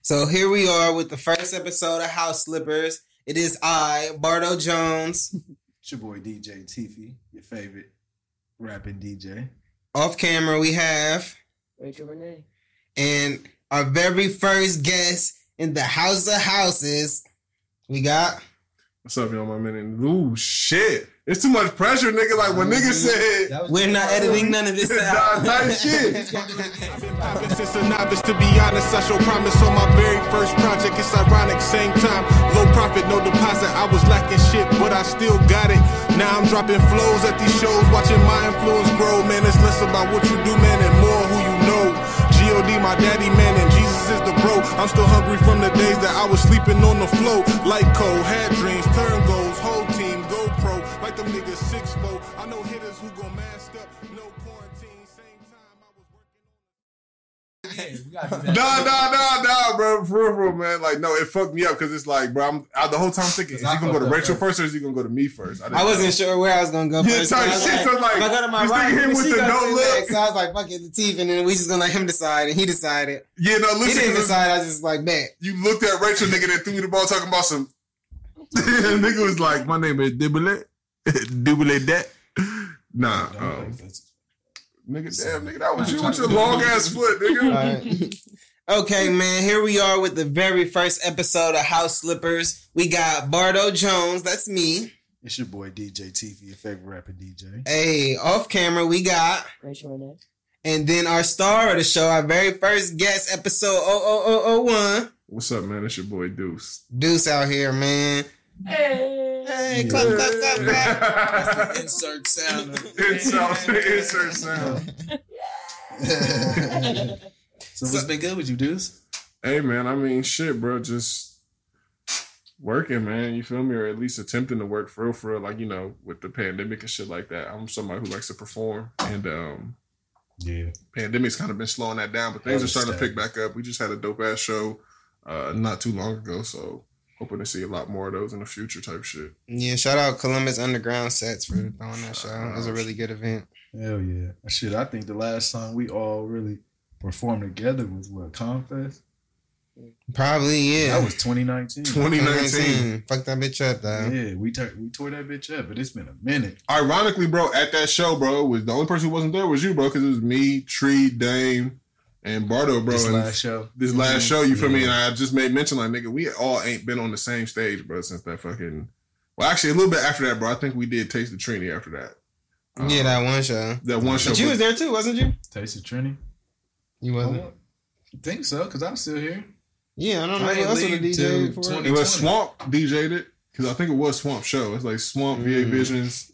So here we are with the first episode of House Slippers. It is I, Bardo Jones. It's your boy DJ Tiffy, your favorite rapping DJ. Off camera we have Rachel Renee. And our very first guest in the House of Houses, we got... What's up, y'all, my man? Ooh, shit. It's too much pressure, nigga. Like, when niggas said... We're not editing none of this out. Tight shit. I've been popping since a novice, to be honest. I show promise on my very first project. It's ironic, same time. Low profit, no deposit. I was lacking shit, but I still got it. Now I'm dropping flows at these shows, watching my influence grow. Man, it's less about what you do, man, and more who you know. G.O.D. my daddy, man, and Jesus is the bro. I'm still hungry from the days that I was sleeping on the floor. Like Cole, had dreams, turn goals, whole team, go pro. Like them niggas 6'4". I know hitters who gon' mask up, no quarantine. Same time I was working on... Nah, bro. For real, man. Like, no, it fucked me up because it's like, bro, the whole time thinking, is he gonna go to Rachel first or is he gonna go to me first? I wasn't sure where I was gonna go first. Type shit. So like, I go to my this right, nigga hit with the no look. So I was like, fuck it, the teeth, and then we just gonna let him decide, and he decided. Yeah, no, listen. He didn't decide. I was just like, bet. You looked at Rachel, nigga, that threw me the ball talking about some. Nigga was like, my name is Dibble. Dibble that. Nah. Nigga, damn, nigga, that was you with your long ass foot, nigga. Right. Okay, man, here we are with the very first episode of House Slippers. We got Bardo Jones, that's me. It's your boy DJ Tiffy, your favorite rapping DJ. Hey, off camera we got Rachel Renee. and then our star of the show, our very first guest, episode 00001. What's up, man? It's your boy Deuce. Deuce out here, man. Hey, clap. Insert sound. Insert sound. So what's been good with you, dudes? Hey, man, I mean, shit, bro, just working, man, you feel me? Or at least attempting to work for real, like, you know, with the pandemic and shit like that. I'm somebody who likes to perform, and yeah, pandemic's kind of been slowing that down, but things are starting to pick back up. We just had a dope-ass show not too long ago, so hoping to see a lot more of those in the future type shit. Yeah, shout out Columbus Underground Sets for throwing that show. It was a really good event. hell yeah. Shit, I think the last time we all really performed together was what, Confest? Probably, yeah. That was 2019. 2019. Fuck that bitch up, though. Yeah, we tore that bitch up, but it's been a minute. Ironically, bro, at that show, bro, was the only person who wasn't there was you, bro, because it was me, Tree, Dame, and Bardo, bro. This and last show. This last show, you feel me? And I just made mention, like, nigga, we all ain't been on the same stage, bro, since that fucking... Well, actually, a little bit after that, bro. I think we did Taste the Trini after that. Yeah, that one show. That one show. But you was there, too, wasn't you? Taste of Trini? You wasn't? I think so, because I'm still here. Yeah, I don't know who else would have DJ'd for it. It was Swamp DJ'd it, because I think it was Swamp show. It's like Swamp, VA Visions.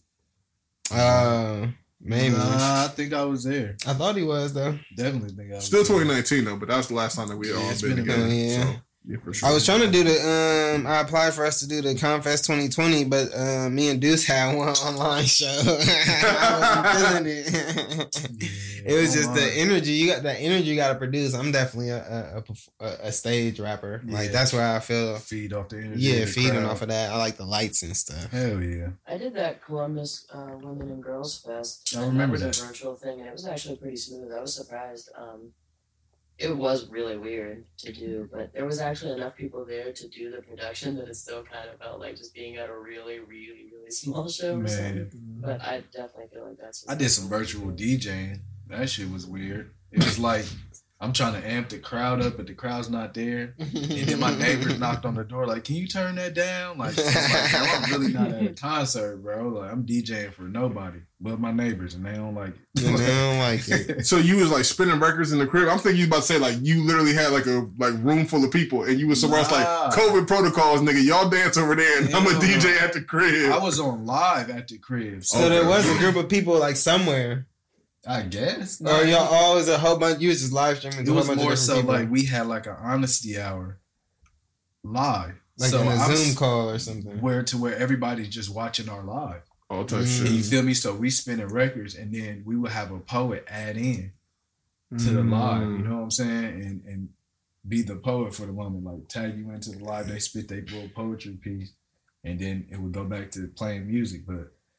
Maybe. Nah, I think I was there. I thought he was, though. Definitely think I was Still there. 2019, though, but that was the last time that we had all it's been been a together. minute. Yeah. So, yeah, for sure. I was trying to do the, I applied for us to do the Confest 2020, but me and Deuce had one online show. I wasn't feeling it. It was just the energy. You got that energy you got to produce. I'm definitely a stage rapper. Like, Yeah. that's where I feel. Feed off the energy. Yeah, of the feeding crowd. off of that. I like the lights and stuff. Hell yeah. I did that Columbus Women and Girls Fest. I remember That was that. a virtual thing, and it was actually pretty smooth. I was surprised. It was really weird to do, but there was actually enough people there to do the production that it still kind of felt like just being at a really, really, really small show or something. Man, But I definitely feel like that's... I did some virtual DJing. That shit was weird. It was like I'm trying to amp the crowd up, but the crowd's not there. And then my neighbors knocked on the door, like, "Can you turn that down?" Like, it's like, bro, I'm really not at a concert, bro. Like, I'm DJing for nobody but my neighbors, and they don't like it. And they don't like it. So you was like spinning records in the crib. I'm thinking you about to say like you literally had like a room full of people and you was somewhere else like Nah. COVID protocols, nigga. Y'all dance over there and I'm a Hell DJ no. at the crib. I was on live at the crib, So there was a group of people like somewhere. I guess. Or y'all always a whole bunch, you was just live streaming. It to a whole was bunch of more different so people. like we had like an honesty hour live, Like so in a I was- Zoom call or something. where everybody's just watching our live. All type Mm. And you shit. feel me? So we spinning records, and then we would have a poet add in to the live. You know what I'm saying? And be the poet for the moment. Like tag you into the live, they spit their little poetry piece, and then it would go back to playing music. But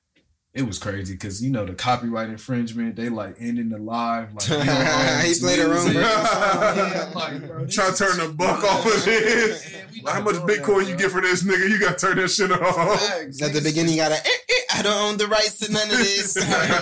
it was crazy because you know the copyright infringement. They like ending the live. Like he played a room. Yeah, like, bro, Try to turn the buck off of this. How much Bitcoin you get for this nigga? You gotta turn that shit off. At the beginning, you gotta. I don't own the rights to none of this.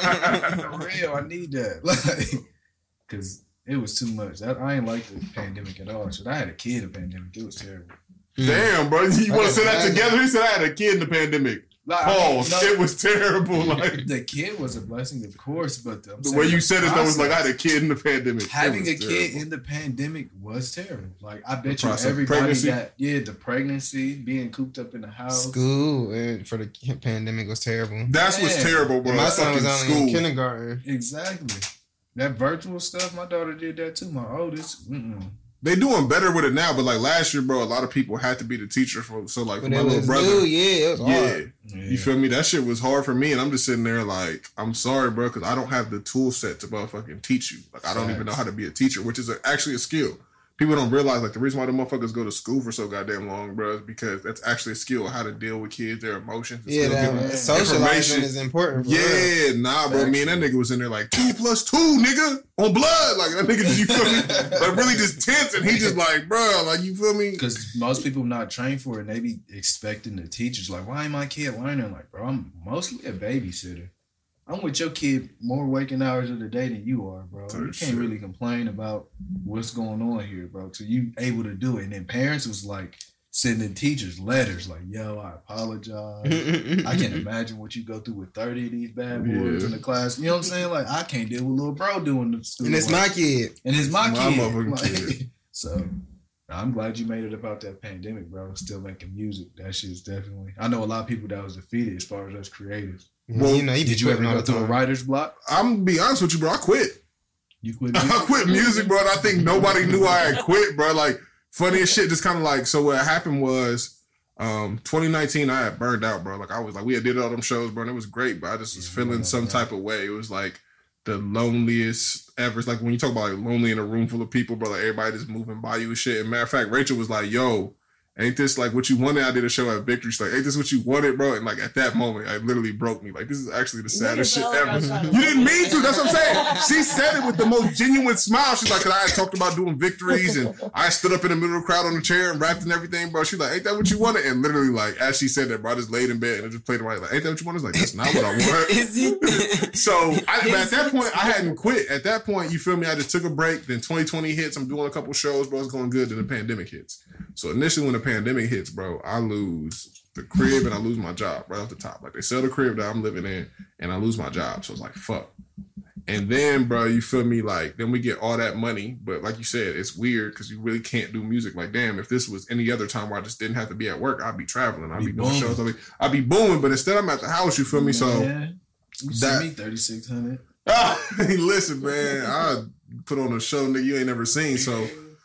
For real, I need that. Like, cause it was too much. I ain't like the pandemic at all. Shit, I had a kid in the pandemic. It was terrible. Damn, bro. You want to say that together? He said I had a kid in the pandemic. Like, Pause. no, it was terrible. Like the kid was a blessing, of course, but the way you said it though was like I had a kid in the pandemic. Having a terrible. kid in the pandemic was terrible. Like I bet you process, everybody pregnancy? the pregnancy, being cooped up in the house. School for the pandemic was terrible. That's what's terrible, bro. My son was Fucking only in kindergarten. Exactly. That virtual stuff, my daughter did that too. My oldest. They doing better with it now, but like last year, bro, a lot of people had to be the teacher for. So like for But my it little was brother, new, it was hard. You feel me? That shit was hard for me, and I'm just sitting there like, I'm sorry, bro, because I don't have the tool set to motherfucking teach you. Like I don't even know how to be a teacher, which is actually a skill. People don't realize like the reason why the motherfuckers go to school for so goddamn long, bro, is because that's actually a skill how to deal with kids, their emotions. And Yeah, still give them that socializing information. is important. For Yeah, real. nah, bro. Me and that nigga was in there like 2 + 2, nigga, on blood. Like that nigga, you feel me? Like really just tense, and he just like, bro, like you feel me? Because most people not trained for it, and they be expecting the teachers like, why ain't my kid learning? Like, bro, I'm mostly a babysitter. I'm with your kid more waking hours of the day than you are, bro. You can't really complain about what's going on here, bro. So you able to do it. And then parents was like sending teachers letters like, yo, I apologize. I can't imagine what you go through with 30 of these bad boys in the class. You know what I'm saying? Like, I can't deal with little bro doing the school. And it's my kid. And it's my kid. Like, kid. So I'm glad you made it about that pandemic, bro. Still making music. That shit's definitely. I know a lot of people that was defeated as far as us creators. Well, you know, Did you ever go through a writer's block? I'm gonna be honest with you, bro. I quit. You quit? I quit music, bro. And I think nobody knew I had quit, bro. Like funny as shit. Just kind of like so. What happened was, 2019, I had burned out, bro. Like I was like we had did all them shows, bro, and it was great, but I just was feeling some type of way. It was like the loneliest ever. It's like when you talk about like lonely in a room full of people, bro. Like everybody just moving by you and shit. And matter of fact, Rachel was like, "Yo, ain't this like what you wanted?" I did a show at Victory. She's like, "Ain't this what you wanted, bro?" And like at that moment, it literally broke me. Like this is actually the saddest shit ever. You didn't mean to. That's what I'm saying. She said it with the most genuine smile. She's like, "Cause I had talked about doing victories, and I stood up in the middle of the crowd on the chair and rapped and everything, bro." She's like, "Ain't that what you wanted?" And literally, like as she said that, bro, I just laid in bed and I just played it right. Like, "Ain't that what you wanted?" Like, that's not what I want. Is it? So at that point, I hadn't quit. At that point, you feel me? I just took a break. Then 2020 hits. I'm doing a couple shows, bro. It's going good. Then the pandemic hits. So initially, when the pandemic hits, bro, I lose the crib and I lose my job right off the top. Like they sell the crib that I'm living in, and I lose my job. So it's like fuck. And then, bro, you feel me? Like then we get all that money, but like you said, it's weird because you really can't do music. Like damn, if this was any other time where I just didn't have to be at work, I'd be traveling. I'd be doing shows. I'd be booming. But instead, I'm at the house. You feel me? So you see me 3,600. Hey, listen, man, I put on a show that you ain't never seen. So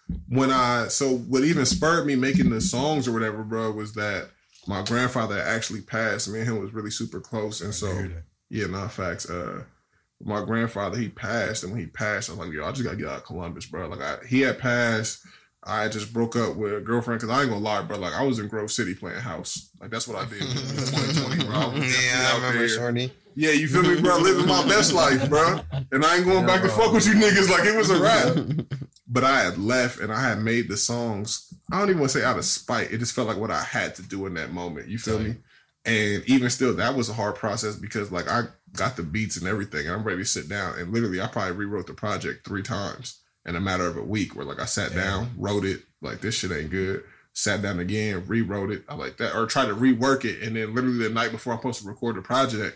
what even spurred me making the songs or whatever, bro, was that my grandfather actually passed. Me and him was really super close, and so facts. My grandfather, he passed, and when he passed, I was like, yo, I just gotta get out of Columbus, bro. Like he had passed. I just broke up with a girlfriend because I ain't gonna lie, bro. Like I was in Grove City playing house. Like that's what I did in 2020, bro. I remember Shorty. Yeah, you feel me, bro? Living my best life, bro. And I ain't going back to fuck with you niggas like it was a rap. But I had left and I had made the songs. I don't even want to say out of spite. It just felt like what I had to do in that moment. You feel me? And even still, that was a hard process because like I got the beats and everything and I'm ready to sit down. And literally, I probably rewrote the project 3 times in a matter of a week where like I sat down, wrote it, like this shit ain't good. Sat down again, rewrote it. I like that. Or tried to rework it. And then literally the night before I'm supposed to record the project,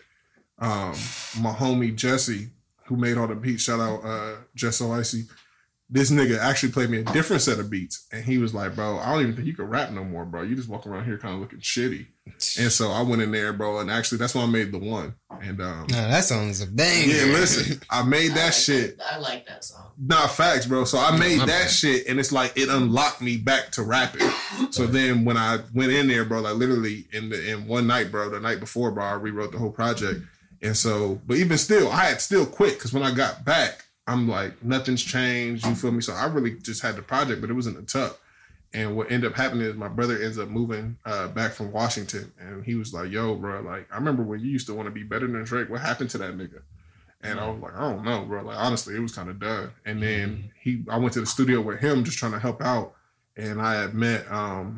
my homie Jesse, who made all the beats, shout out Jess Icy, this nigga actually played me a different set of beats. And he was like, bro, I don't even think you can rap no more, bro. You just walk around here kind of looking shitty. And so I went in there, bro, and actually that's when I made the one. And that song is a banger. Yeah, listen, I made that shit. I like that song. Nah, facts, bro. So I made that shit, and it's like it unlocked me back to rapping. So then when I went in there, bro, like literally in one night, bro, the night before, bro, I rewrote the whole project. And so, but even still, I had still quit because when I got back, I'm like, nothing's changed. You feel me? So I really just had the project, but it was in the tuck. And what ended up happening is my brother ends up moving back from Washington. And he was like, yo, bro, like, I remember when you used to want to be better than Drake. What happened to that nigga? And I was like, I don't know, bro. Like, honestly, it was kind of done. And then I went to the studio with him just trying to help out. And I had met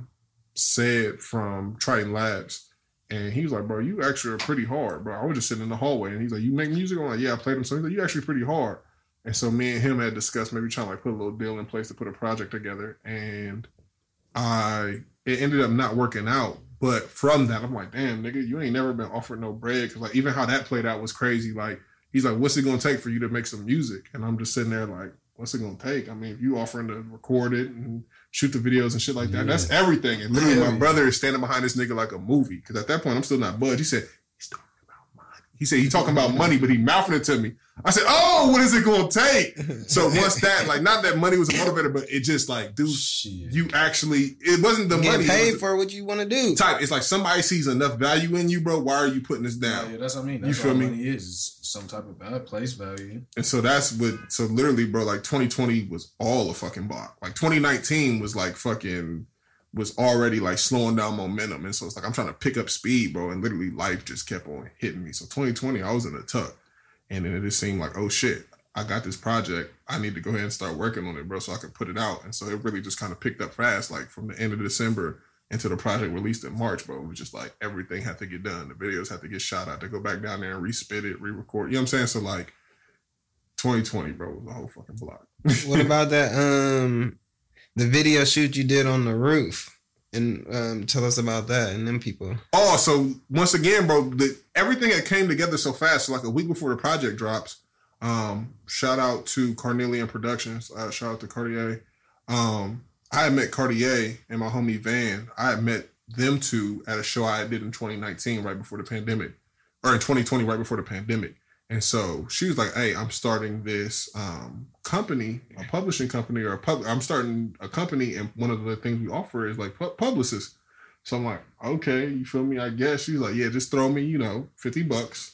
Said from Triton Labs. And he was like, bro, you actually are pretty hard, bro. I was just sitting in the hallway. And he's like, you make music? I'm like, yeah, I played him. So he's like, you actually pretty hard. And so me and him had discussed maybe trying to like put a little deal in place to put a project together. And it ended up not working out. But from that, I'm like, damn, nigga, you ain't never been offered no bread. Because like even how that played out was crazy. Like, he's like, what's it going to take for you to make some music? And I'm just sitting there like, what's it going to take? I mean, if you offering to record it and shoot the videos and shit like that, that's everything. And literally my brother is standing behind this nigga like a movie. Because at that point, I'm still not budged. He said, he's talking about money. He said, he's talking about money, but he mouthing it to me. I said, oh, what is it going to take? So once that, like, not that money was a motivator, but it just like, dude, you actually, it wasn't the money. Get paid for what you want to do. Type. It's like somebody sees enough value in you, bro. Why are you putting this down? Yeah, that's what I mean. That's you feel me? Money is some type of place value. And so that's what, so literally, bro, like 2020 was all a fucking block. Like 2019 was like fucking, was already like slowing down momentum. And so it's like, I'm trying to pick up speed, bro. And literally life just kept on hitting me. So 2020, I was in a tuck. And then it just seemed like, oh shit, I got this project. I need to go ahead and start working on it, bro, so I can put it out. And so it really just kind of picked up fast, like from the end of December into the project released in March, bro. It was just like everything had to get done. The videos had to get shot. I had to go back down there and respit it, re-record. You know what I'm saying? So like 2020, bro, was a whole fucking block. What about that the video shoot you did on the roof? And tell us about that and them people. Oh, so once again, bro, everything that came together so fast. So like a week before the project drops, shout out to Carnelian Productions. Shout out to Cartier. I had met Cartier and my homie Van. I had met them two at a show I did in 2019, right before the pandemic, or in 2020, right before the pandemic. And so she was like, hey, I'm starting this company, a publishing company, I'm starting a company, and one of the things we offer is like publicists. So I'm like, okay, you feel me? I guess. She's like, yeah, just throw me, $50,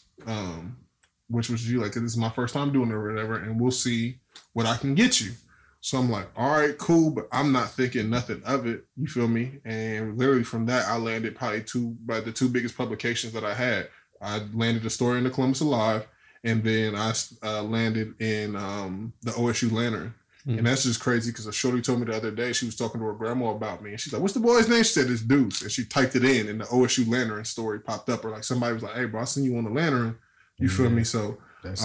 which was you like, this is my first time doing it or whatever, and we'll see what I can get you. So I'm like, all right, cool, but I'm not thinking nothing of it. You feel me? And literally from that, I landed probably the two biggest publications that I had. I landed a story in the Columbus Alive. And then I landed in the OSU Lantern. Mm-hmm. And that's just crazy because a shorty told me the other day, she was talking to her grandma about me. And she's like, what's the boy's name? She said, it's Deuce. And she typed it in and the OSU Lantern story popped up. Or like somebody was like, hey, bro, I seen you on the Lantern. You feel me? So,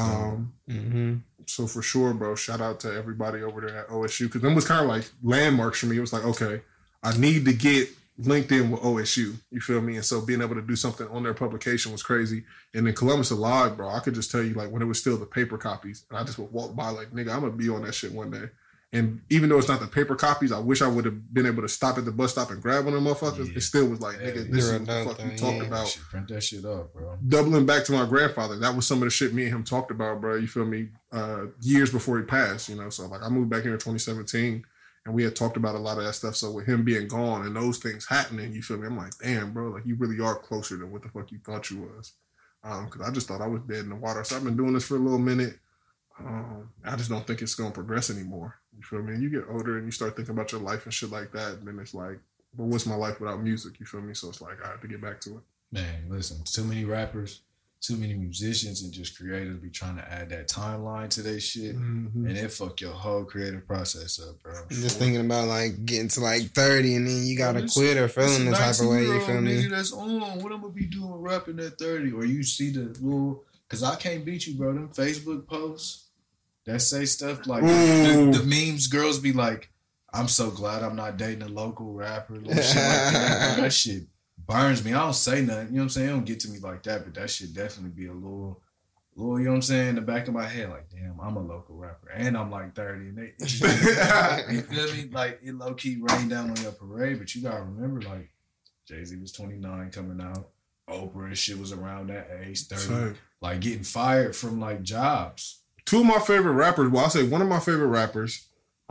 so for sure, bro, shout out to everybody over there at OSU. Because them was kind of like landmarks for me. It was like, okay, I need to get linked in with OSU, you feel me? And so being able to do something on their publication was crazy. And then Columbus Alive, bro, I could just tell you, like, when it was still the paper copies, and I just would walk by like, nigga, I'm gonna be on that shit one day. And even though it's not the paper copies, I wish I would have been able to stop at the bus stop and grab one of them motherfuckers. Yeah. It still was like, nigga, this is what the fuck you talking about. Print that shit up, bro. Doubling back to my grandfather, that was some of the shit me and him talked about, bro. You feel me? Years before he passed, So like, I moved back here in 2017. And we had talked about a lot of that stuff. So with him being gone and those things happening, you feel me? I'm like, damn, bro, like you really are closer than what the fuck you thought you was. Because I just thought I was dead in the water. So I've been doing this for a little minute. I just don't think it's going to progress anymore. You feel me? And you get older and you start thinking about your life and shit like that. And then it's like, well, what's my life without music? You feel me? So it's like, I have to get back to it. Man, listen, too many rappers, too many musicians and just creators be trying to add that timeline to their shit, and it fuck your whole creative process up, bro. Just thinking about like getting to like 30 and then you gotta quit or feeling the type of way, you feel me? That's on. What I'm gonna be doing rapping at 30? Or you see the little, cause I can't beat you, bro. Them Facebook posts that say stuff like the memes. Girls be like, "I'm so glad I'm not dating a local rapper." Shit like that. That shit burns me. I don't say nothing. You know what I'm saying? It don't get to me like that, but that should definitely be a little, you know what I'm saying, in the back of my head, like, damn, I'm a local rapper. And I'm like 30. And they, you feel me? Like, it low-key rained down on your parade, but you gotta remember, like, Jay-Z was 29 coming out. Oprah and shit was around that age, 30. Sorry. Like, getting fired from, like, jobs. Two of my favorite rappers, well, I'll say one of my favorite rappers,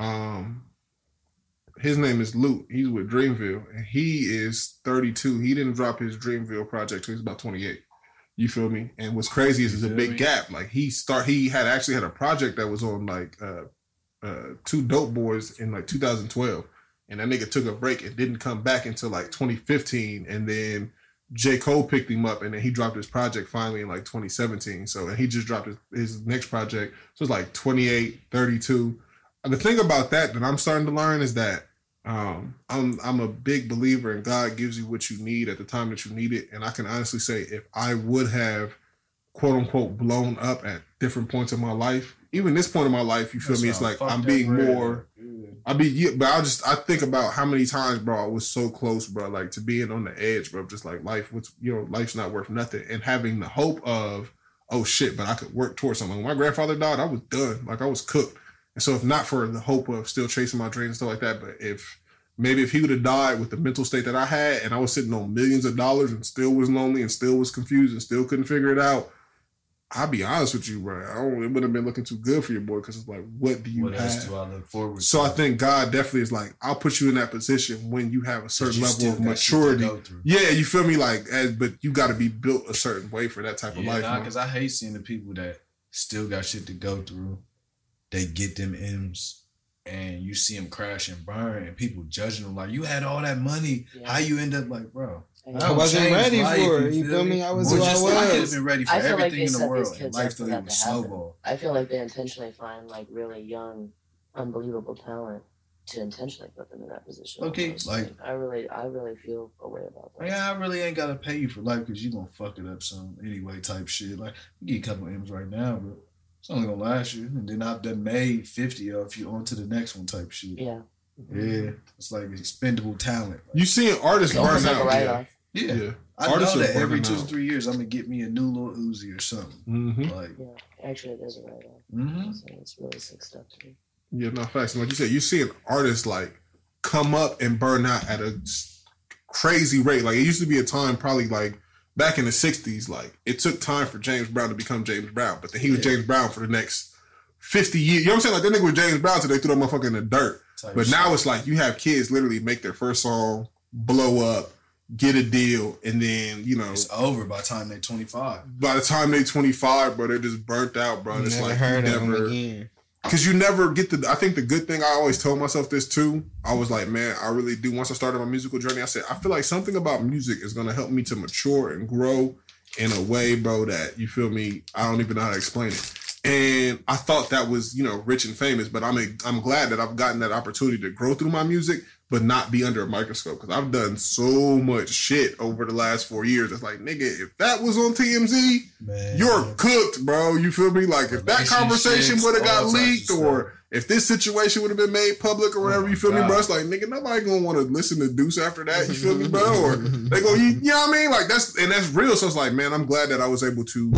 his name is Luke. He's with Dreamville, and he is 32. He didn't drop his Dreamville project till he was about 28. You feel me? And what's crazy is there's a big gap. Like he actually had a project that was on like Two Dope Boys in like 2012, And that nigga took a break and didn't come back until like 2015. And then J. Cole picked him up and then he dropped his project finally in like 2017. So, and he just dropped his next project. So it's like 28, 32. The thing about that I'm starting to learn is that I'm a big believer in God gives you what you need at the time that you need it. And I can honestly say if I would have quote unquote blown up at different points of my life, even this point in my life, you feel me? It's like I'm being more. But I think about how many times, bro, I was so close, bro, like to being on the edge, bro, just like life's not worth nothing, and having the hope of, oh shit, but I could work towards something. When my grandfather died, I was done, like I was cooked. And so if not for the hope of still chasing my dreams and stuff like that, but if he would have died with the mental state that I had, and I was sitting on millions of dollars and still was lonely and still was confused and still couldn't figure it out, I'll be honest with you, bro. It wouldn't have been looking too good for your boy because it's like, what do you have? Else do I look forward so to? I think God definitely is like, I'll put you in that position when you have a certain level of maturity. Yeah, you feel me? Like, but you got to be built a certain way for that type of life. Because I hate seeing the people that still got shit to go through. They get them M's and you see them crash and burn and people judging them like, you had all that money. Yeah. How you end up like, bro? I wasn't ready for it. You feel me? I was who I was. I could have been ready for everything in the world. And life threw you snowball. I feel like they intentionally find like really young, unbelievable talent to intentionally put them in that position. Okay, like I really feel a way about that. Yeah, I really ain't gotta pay you for life because you gonna fuck it up some anyway type shit. Like you get a couple of M's right now, but it's only gonna last you. And then I've done made 50 of you on to the next one type shit. Yeah. Yeah, it's like expendable talent. You seeing artists burn out. Yeah. I know that every 2 to 3 years I'm gonna get me a new little Uzi or something. Mm-hmm. Like, yeah, actually, there's a write-off. So it's really sick stuff to me. Yeah, no facts. Like you said, you seeing artists like come up and burn out at a crazy rate. Like it used to be a time, probably like back in the '60s, like it took time for James Brown to become James Brown, but then he was James Brown for the next 50 years. You know what I'm saying? Like that nigga was James Brown till they threw that motherfucker in the dirt. But now it's like you have kids literally make their first song, blow up, get a deal, and then, you know, it's over by the time they're 25. By the time they're 25, bro, they're just burnt out, bro. It's like heard of them again. Because you never get I think the good thing, I always told myself this too. I was like, man, I really do. Once I started my musical journey, I said, I feel like something about music is going to help me to mature and grow in a way, bro, that, you feel me, I don't even know how to explain it. And I thought that was, you know, rich and famous, but I'm glad that I've gotten that opportunity to grow through my music, but not be under a microscope. Because I've done so much shit over the last 4 years. It's like, nigga, if that was on TMZ, man, you're cooked, bro. You feel me? Like, if that conversation would have got leaked, or if this situation would have been made public or whatever, you feel me, bro? It's like, nigga, nobody gonna want to listen to Deuce after that. You feel me, bro? Or they go, you know what I mean? Like, that's real. So it's like, man, I'm glad that I was able to,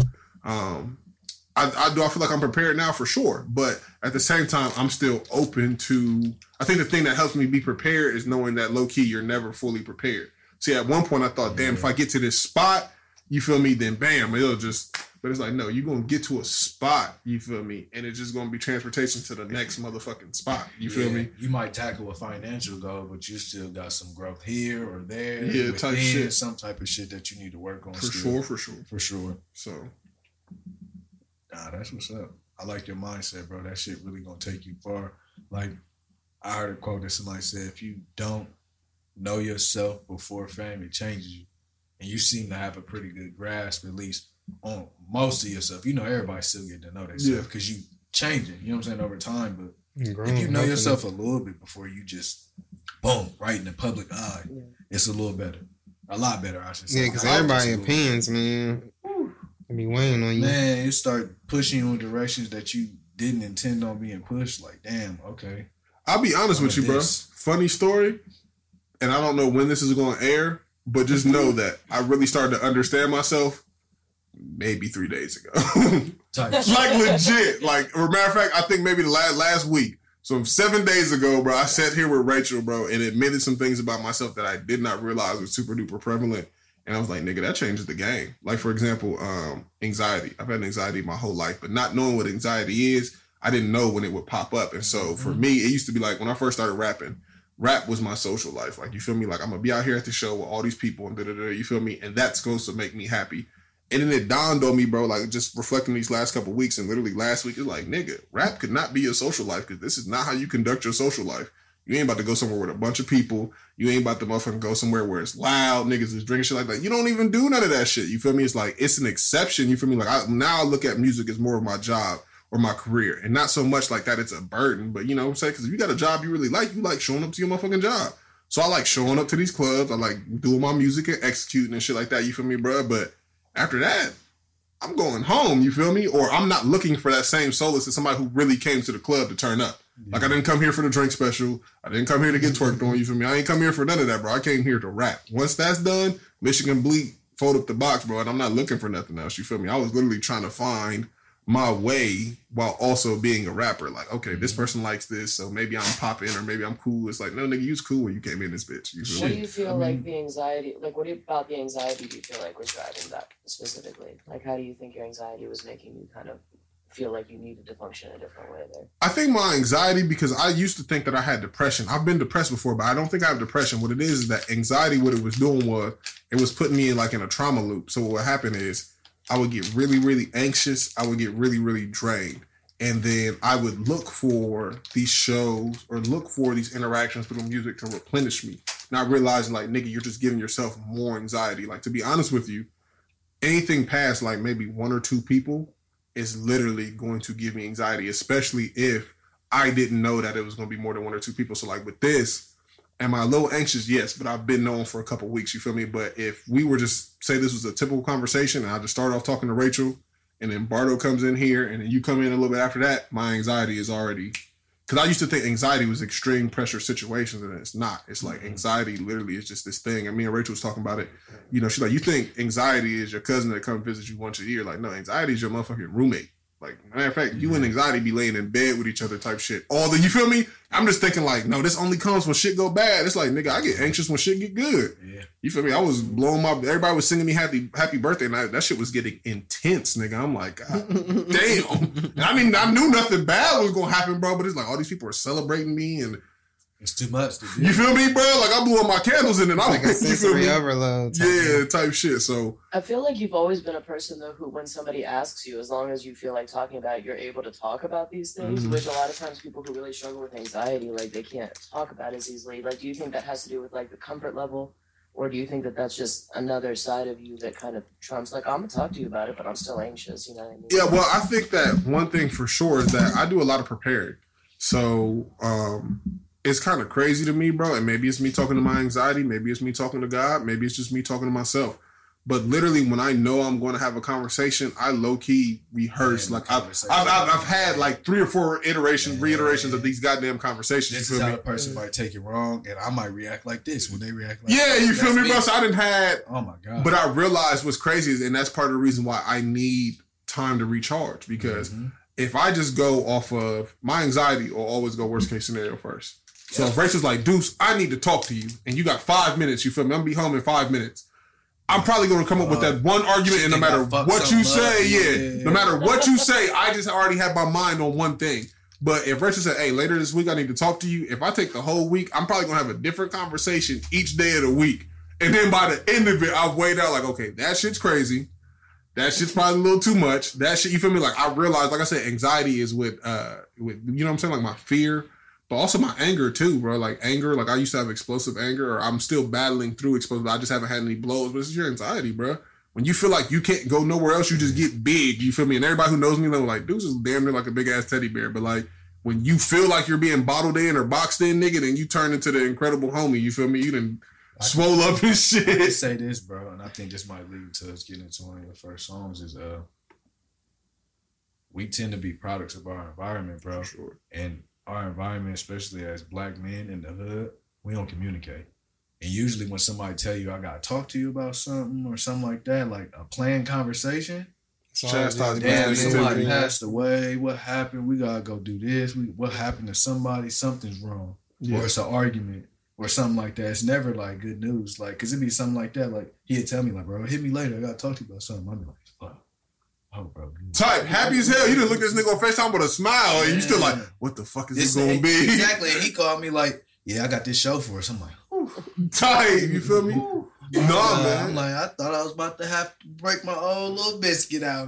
I feel like I'm prepared now for sure, but at the same time, I'm still open to. I think the thing that helps me be prepared is knowing that low key you're never fully prepared. See, at one point I thought, damn, if I get to this spot, you feel me, then bam, it'll just. But it's like, no, you're gonna get to a spot, you feel me, and it's just gonna be transportation to the next motherfucking spot. You feel me? You might tackle a financial goal, but you still got some growth here or there. Yeah, type shit. Some type of shit that you need to work on. For sure. So. Nah, that's what's up. I like your mindset, bro. That shit really gonna take you far. Like, I heard a quote that somebody said, if you don't know yourself before fame, it changes you. And you seem to have a pretty good grasp, at least, on most of yourself. You know, everybody still getting to know themselves because you changing, you know what I'm saying, over time. But if you know yourself a little bit before you just, boom, right in the public eye, it's a little better. A lot better, I should say. Yeah, because everybody's opinions, man. Be weighing on you. Man, it start pushing you in directions that you didn't intend on being pushed. Like, damn, okay. I'll be honest with you, bro. Funny story, and I don't know when this is going to air, but just know that I really started to understand myself maybe 3 days ago. Like, legit. Like, or matter of fact, I think maybe the last week. So 7 days ago, bro, I sat here with Rachel, bro, and admitted some things about myself that I did not realize was super duper prevalent. And I was like, nigga, that changes the game. Like, for example, anxiety. I've had anxiety my whole life, but not knowing what anxiety is, I didn't know when it would pop up. And so for me, it used to be like when I first started rapping, rap was my social life. Like, you feel me? Like, I'm going to be out here at the show with all these people and da-da-da, you feel me? And that's supposed to make me happy. And then it dawned on me, bro, like just reflecting these last couple of weeks and literally last week, it's like, nigga, rap could not be your social life because this is not how you conduct your social life. You ain't about to go somewhere with a bunch of people. You ain't about to motherfucking go somewhere where it's loud, niggas is drinking shit like that. You don't even do none of that shit. You feel me? It's like, it's an exception. You feel me? Like, now I look at music as more of my job or my career. And not so much like that it's a burden, but you know what I'm saying? Because if you got a job you really like, you like showing up to your motherfucking job. So I like showing up to these clubs. I like doing my music and executing and shit like that. You feel me, bro? But after that, I'm going home, you feel me? Or I'm not looking for that same solace as somebody who really came to the club to turn up. Yeah. Like, I didn't come here for the drink special. I didn't come here to get twerked on, you feel me? I ain't come here for none of that, bro. I came here to rap. Once that's done, Michigan Bleak, fold up the box, bro, and I'm not looking for nothing else, you feel me? I was literally trying to find my way while also being a rapper. Like, okay, this person likes this, so maybe I'm popping or maybe I'm cool. It's like, no, nigga, you was cool when you came in this bitch. You feel what me? do you feel like the anxiety, like what about the anxiety do you feel like was driving that specifically? Like, how do you think your anxiety was making you kind of feel like you needed to function a different way there? I think my anxiety, because I used to think that I had depression. I've been depressed before, but I don't think I have depression. What it is that anxiety, what it was doing was, it was putting me in like in a trauma loop. So what happened is, I would get really, really anxious. I would get really, really drained. And then I would look for these shows or look for these interactions with the music to replenish me. Not realizing like, nigga, you're just giving yourself more anxiety. Like, to be honest with you, anything past like maybe one or two people is literally going to give me anxiety, especially if I didn't know that it was going to be more than one or two people. So like with this, am I a little anxious? Yes, but I've been known for a couple weeks, you feel me? But if we were just, say this was a typical conversation and I just start off talking to Rachel and then Bardo comes in here and then you come in a little bit after that, my anxiety is already, because I used to think anxiety was extreme pressure situations and it's not. It's like anxiety literally is just this thing. And me and Rachel was talking about it. You know, she's like, you think anxiety is your cousin that comes visit you once a year. Like, no, anxiety is your motherfucking roommate. Like, matter of fact, you and anxiety be laying in bed with each other type shit. You feel me? I'm just thinking like, no, this only comes when shit go bad. It's like, nigga, I get anxious when shit get good. Yeah. You feel me? I was blowing everybody was singing me happy birthday and that shit was getting intense, nigga. I'm like, God damn. And I mean, I knew nothing bad was going to happen, bro, but it's like all these people are celebrating me and it's too much to do. You feel me, bro? Like, I blew up my candles and then I was like a sensory overload. Type shit. So I feel like you've always been a person though who, when somebody asks you, as long as you feel like talking about it, you're able to talk about these things. Which a lot of times people who really struggle with anxiety, like they can't talk about it as easily. Like, do you think that has to do with like the comfort level, or do you think that that's just another side of you that kind of trumps? Like, I'm gonna talk to you about it, but I'm still anxious. You know what I mean? Yeah. Well, I think that one thing for sure is that I do a lot of preparing. So it's kind of crazy to me, bro. And maybe it's me talking to my anxiety. Maybe it's me talking to God. Maybe it's just me talking to myself. But literally, when I know I'm going to have a conversation, I low key rehearse. Like I've had like 3 or 4 reiterations of these goddamn conversations. This is how a person might take it wrong, and I might react like this when they react like this. You feel me, bro? So I didn't had. Oh my God! But I realized what's crazy is, and that's part of the reason why I need time to recharge, because if I just go off of my anxiety, will always go worst case scenario first. So if Rachel's like, Deuce, I need to talk to you, and you got 5 minutes, you feel me? I'm gonna be home in 5 minutes. I'm probably gonna come up with that one argument, and no matter what you say, no matter what you say, I just already have my mind on one thing. But if Rachel said, hey, later this week I need to talk to you, if I take the whole week, I'm probably gonna have a different conversation each day of the week. And then by the end of it, I've weighed out like, okay, that shit's crazy. That shit's probably a little too much. That shit, you feel me? Like, I realized, like I said, anxiety is with you know what I'm saying? Like my fear. But also my anger too, bro. Like anger, like I used to have explosive anger, or I'm still battling through explosive. I just haven't had any blows. But it's your anxiety, bro. When you feel like you can't go nowhere else, you just get big. You feel me? And everybody who knows me, they're like, Deuce is damn near like a big ass teddy bear. But like when you feel like you're being bottled in or boxed in, nigga, then you turn into the incredible homie. You feel me? You done swole up and shit. I say this, bro, and I think this might lead to us getting into one of your first songs. Is we tend to be products of our environment, bro. Sure. And our environment, especially as black men in the hood, we don't communicate. And usually when somebody tell you, I got to talk to you about something or something like that, like a planned conversation, damn, somebody passed away, what happened? We got to go do this. What happened to somebody? Something's wrong. Yeah. Or it's an argument or something like that. It's never like good news. Like, cause it'd be something like that. Like he'd tell me like, bro, hit me later. I got to talk to you about something. I'd be like, fuck. Oh, bro. Type, happy as hell. You didn't look at this nigga on FaceTime with a smile, and you still like, what the fuck is this gonna be? Exactly. And he called me like, yeah, I got this show for us. I'm like, Type, you feel me? No, man. I'm like, I thought I was about to have to break my own little biscuit out.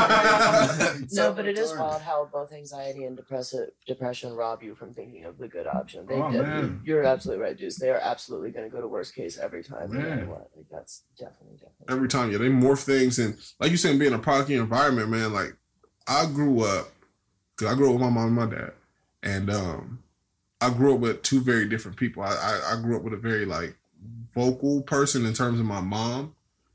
No, but it is wild how both anxiety and depression rob you from thinking of the good option. Man. You're absolutely right, Juice. They are absolutely going to go to worst case every time. No Man. matter what. Like, that's definitely. Every time, yeah, they morph things. And like you said, being a product environment, man, like I grew up with my mom and my dad. And I grew up with two very different people. I grew up with a very like vocal person in terms of my mom.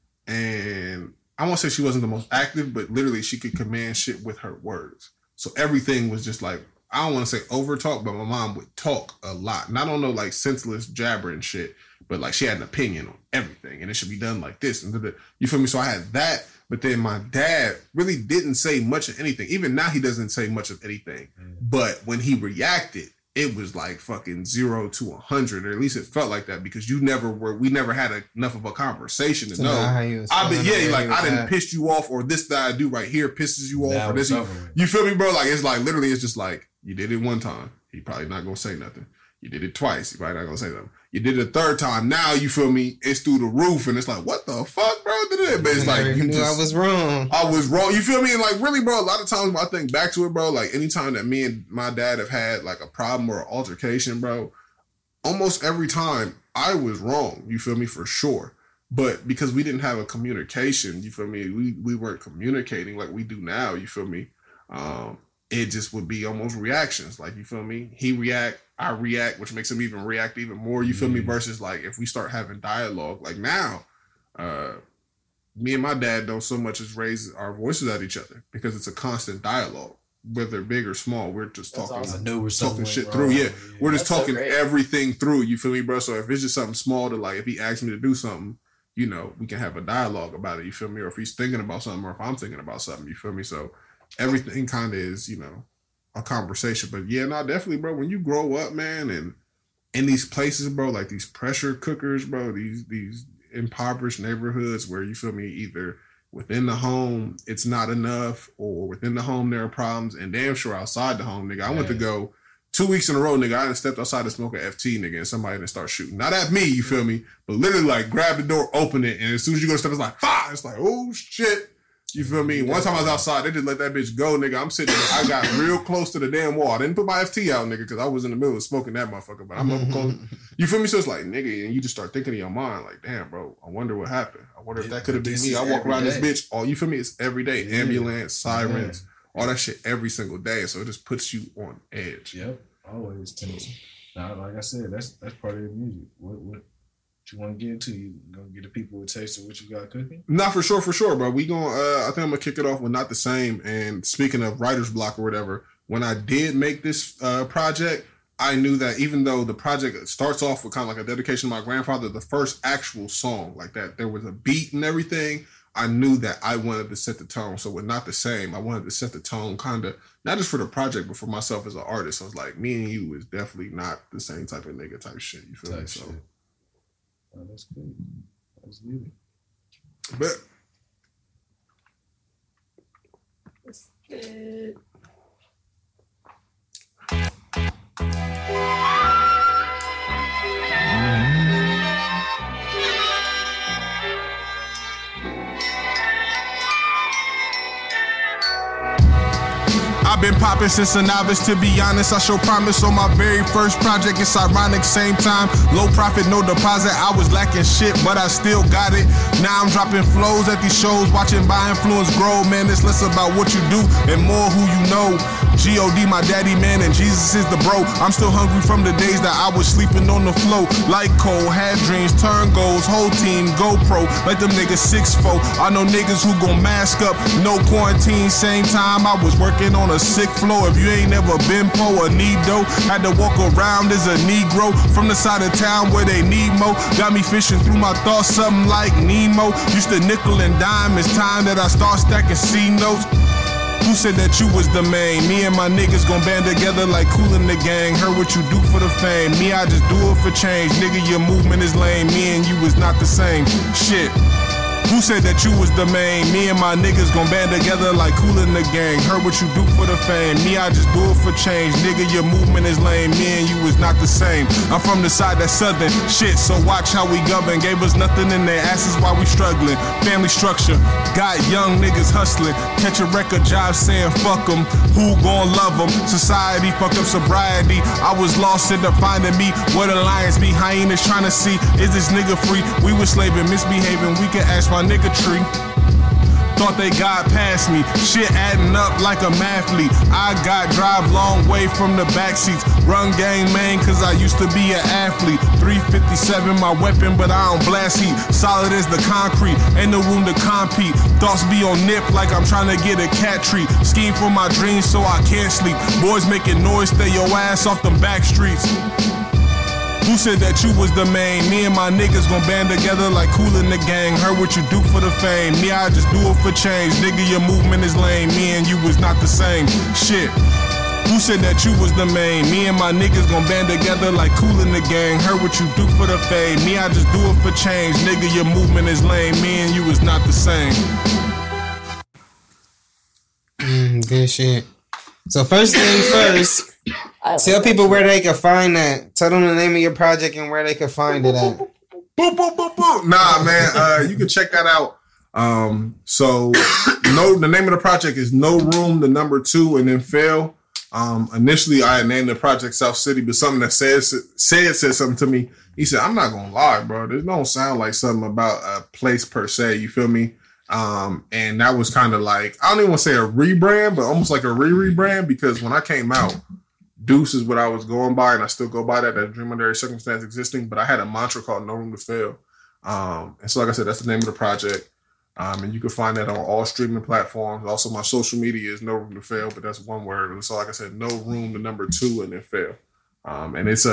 And I won't say she wasn't the most active, but literally she could command shit with her words. So everything was just like, I don't want to say over talk, but my mom would talk a lot. And I don't know, like senseless jabbering shit, but like she had an opinion on everything and it should be done like this. And you feel me? So I had that. But then my dad really didn't say much of anything. Even now he doesn't say much of anything. But when he reacted, it was like fucking 0 to 100, or at least it felt like that because we never had enough of a conversation to know. I didn't piss you off, or this that I do right here pisses you off, or this. You feel me, bro? Like it's like literally, it's just like you did it one time, he probably not gonna say nothing. You did it twice, he probably not gonna say nothing. You did it a third time, now you feel me? It's through the roof, and it's like, what the fuck, bro? But it's like I was wrong. I was wrong. You feel me? And like really, bro, a lot of times when I think back to it, bro, like anytime that me and my dad have had like a problem or an altercation, bro, almost every time I was wrong. You feel me? For sure. But because we didn't have a communication, you feel me? We weren't communicating like we do now. You feel me? It just would be almost reactions. Like, you feel me? He react, I react, which makes him even react even more. You feel me? Versus like if we start having dialogue, like now, me and my dad don't so much as raise our voices at each other because it's a constant dialogue, whether big or small. We're just talking, awesome. I know we're talking shit through. Yeah, we're just talking everything through. You feel me, bro? So if it's just something small to like, if he asks me to do something, you know, we can have a dialogue about it. You feel me? Or if he's thinking about something, or if I'm thinking about something, you feel me? So everything kind of is, you know, a conversation. But yeah, no, definitely, bro. When you grow up, man, and in these places, bro, like these pressure cookers, bro, these impoverished neighborhoods where you feel me, either within the home it's not enough, or within the home there are problems, and damn sure outside the home, nigga. I went to go 2 weeks in a row, nigga. I done stepped outside to smoke an FT, nigga, and somebody didn't start shooting. Not at me, you feel me, but literally like grab the door, open it, and as soon as you go to step, it's like fire. It's like, oh shit. You feel me? One time I was outside, they just let that bitch go, nigga. I'm sitting there, I got real close to the damn wall. I didn't put my FT out, nigga, because I was in the middle of smoking that motherfucker, but I'm up close. You feel me? So it's like, nigga, and you just start thinking in your mind, like, damn, bro, I wonder what happened. I wonder if that could have been me. I walk around this bitch, all, you feel me? It's every day. Ambulance, sirens, all that shit every single day. So it just puts you on edge. Yep, always tension. Now, like I said, that's part of the music. What you want to get into? You gonna get the people a taste of what you got cooking? Not for sure, bro. We gonna I think I'm gonna kick it off with Not the Same. And speaking of writer's block or whatever, when I did make this project, I knew that even though the project starts off with kind of like a dedication to my grandfather, the first actual song like that, there was a beat and everything, I knew that I wanted to set the tone. So with Not the Same, I wanted to set the tone kind of, not just for the project, but for myself as an artist. So it's like, me and you is definitely not the same type of nigga type shit. You feel me? So oh, that's good. That's good. But That's good. I've been popping since a novice, to be honest. I show promise on my very first project. It's ironic, same time. Low profit, no deposit. I was lacking shit, but I still got it. Now I'm dropping flows at these shows, watching my influence grow. Man, it's less about what you do and more who you know. G.O.D. my daddy, man, and Jesus is the bro. I'm still hungry from the days that I was sleeping on the floor. Like Cole, had dreams, turn goals, whole team, GoPro. Like them niggas 6'4". I know niggas who gon' mask up, no quarantine. Same time I was working on a sick floor. If you ain't never been po or need dough, had to walk around as a Negro from the side of town where they need mo. Got me fishing through my thoughts, something like Nemo. Used to nickel and dime. It's time that I start stacking C notes. Who said that you was the main? Me and my niggas gon' band together like Kool in the Gang. Heard what you do for the fame. Me, I just do it for change. Nigga, your movement is lame. Me and you is not the same. Shit. Who said that you was the main? Me and my niggas gon' band together like Kool in the Gang. Heard what you do for the fame. Me, I just do it for change. Nigga, your movement is lame. Me and you is not the same. I'm from the side that's southern. Shit, so watch how we govern. Gave us nothing in their asses while we struggling. Family structure. Got young niggas hustling. Catch a record job saying fuck them. Who gon' love them? Society fucked up sobriety. I was lost in the finding me. Where the lions be, hyenas trying to see. Is this nigga free? We was slaving, misbehaving. We can ask my nigga Tree. Thought they got past me. Shit adding up like a mathlete. I got drive long way from the backseats. Run gang man, cause I used to be an athlete. 357 my weapon, but I don't blast heat. Solid as the concrete, ain't no room to compete. Thoughts be on nip like I'm trying to get a cat treat. Scheme for my dreams so I can't sleep. Boys making noise, stay your ass off them back streets. Who said that you was the main? Me and my niggas gon' band together like Kool in the Gang. Heard what you do for the fame. Me, I just do it for change. Nigga, your movement is lame. Me and you was not the same. Shit. Who said that you was the main? Me and my niggas gon' band together like Kool in the Gang. Heard what you do for the fame. Me, I just do it for change. Nigga, your movement is lame. Me and you is not the same. Good shit. So first thing first, tell people where they can find that. Tell them the name of your project and where they can find it at. Boop, boop, boop, boop. Nah, man, you can check that out. The name of the project is No Room, the number 2, and then Fail. Initially, I had named the project South City, but something that said something to me. He said, I'm not going to lie, bro. This don't sound like something about a place per se. You feel me? And that was kind of like, I don't even want to say a rebrand, but almost like a rebrand, because when I came out, Deuce is what I was going by, and I still go by that dream under every circumstance existing, but I had a mantra called No Room to Fail. And so like I said, that's the name of the project. And you can find that on all streaming platforms. Also, my social media is No Room to Fail, but that's one word. So like I said, No Room, the number 2, and then Fail. And it's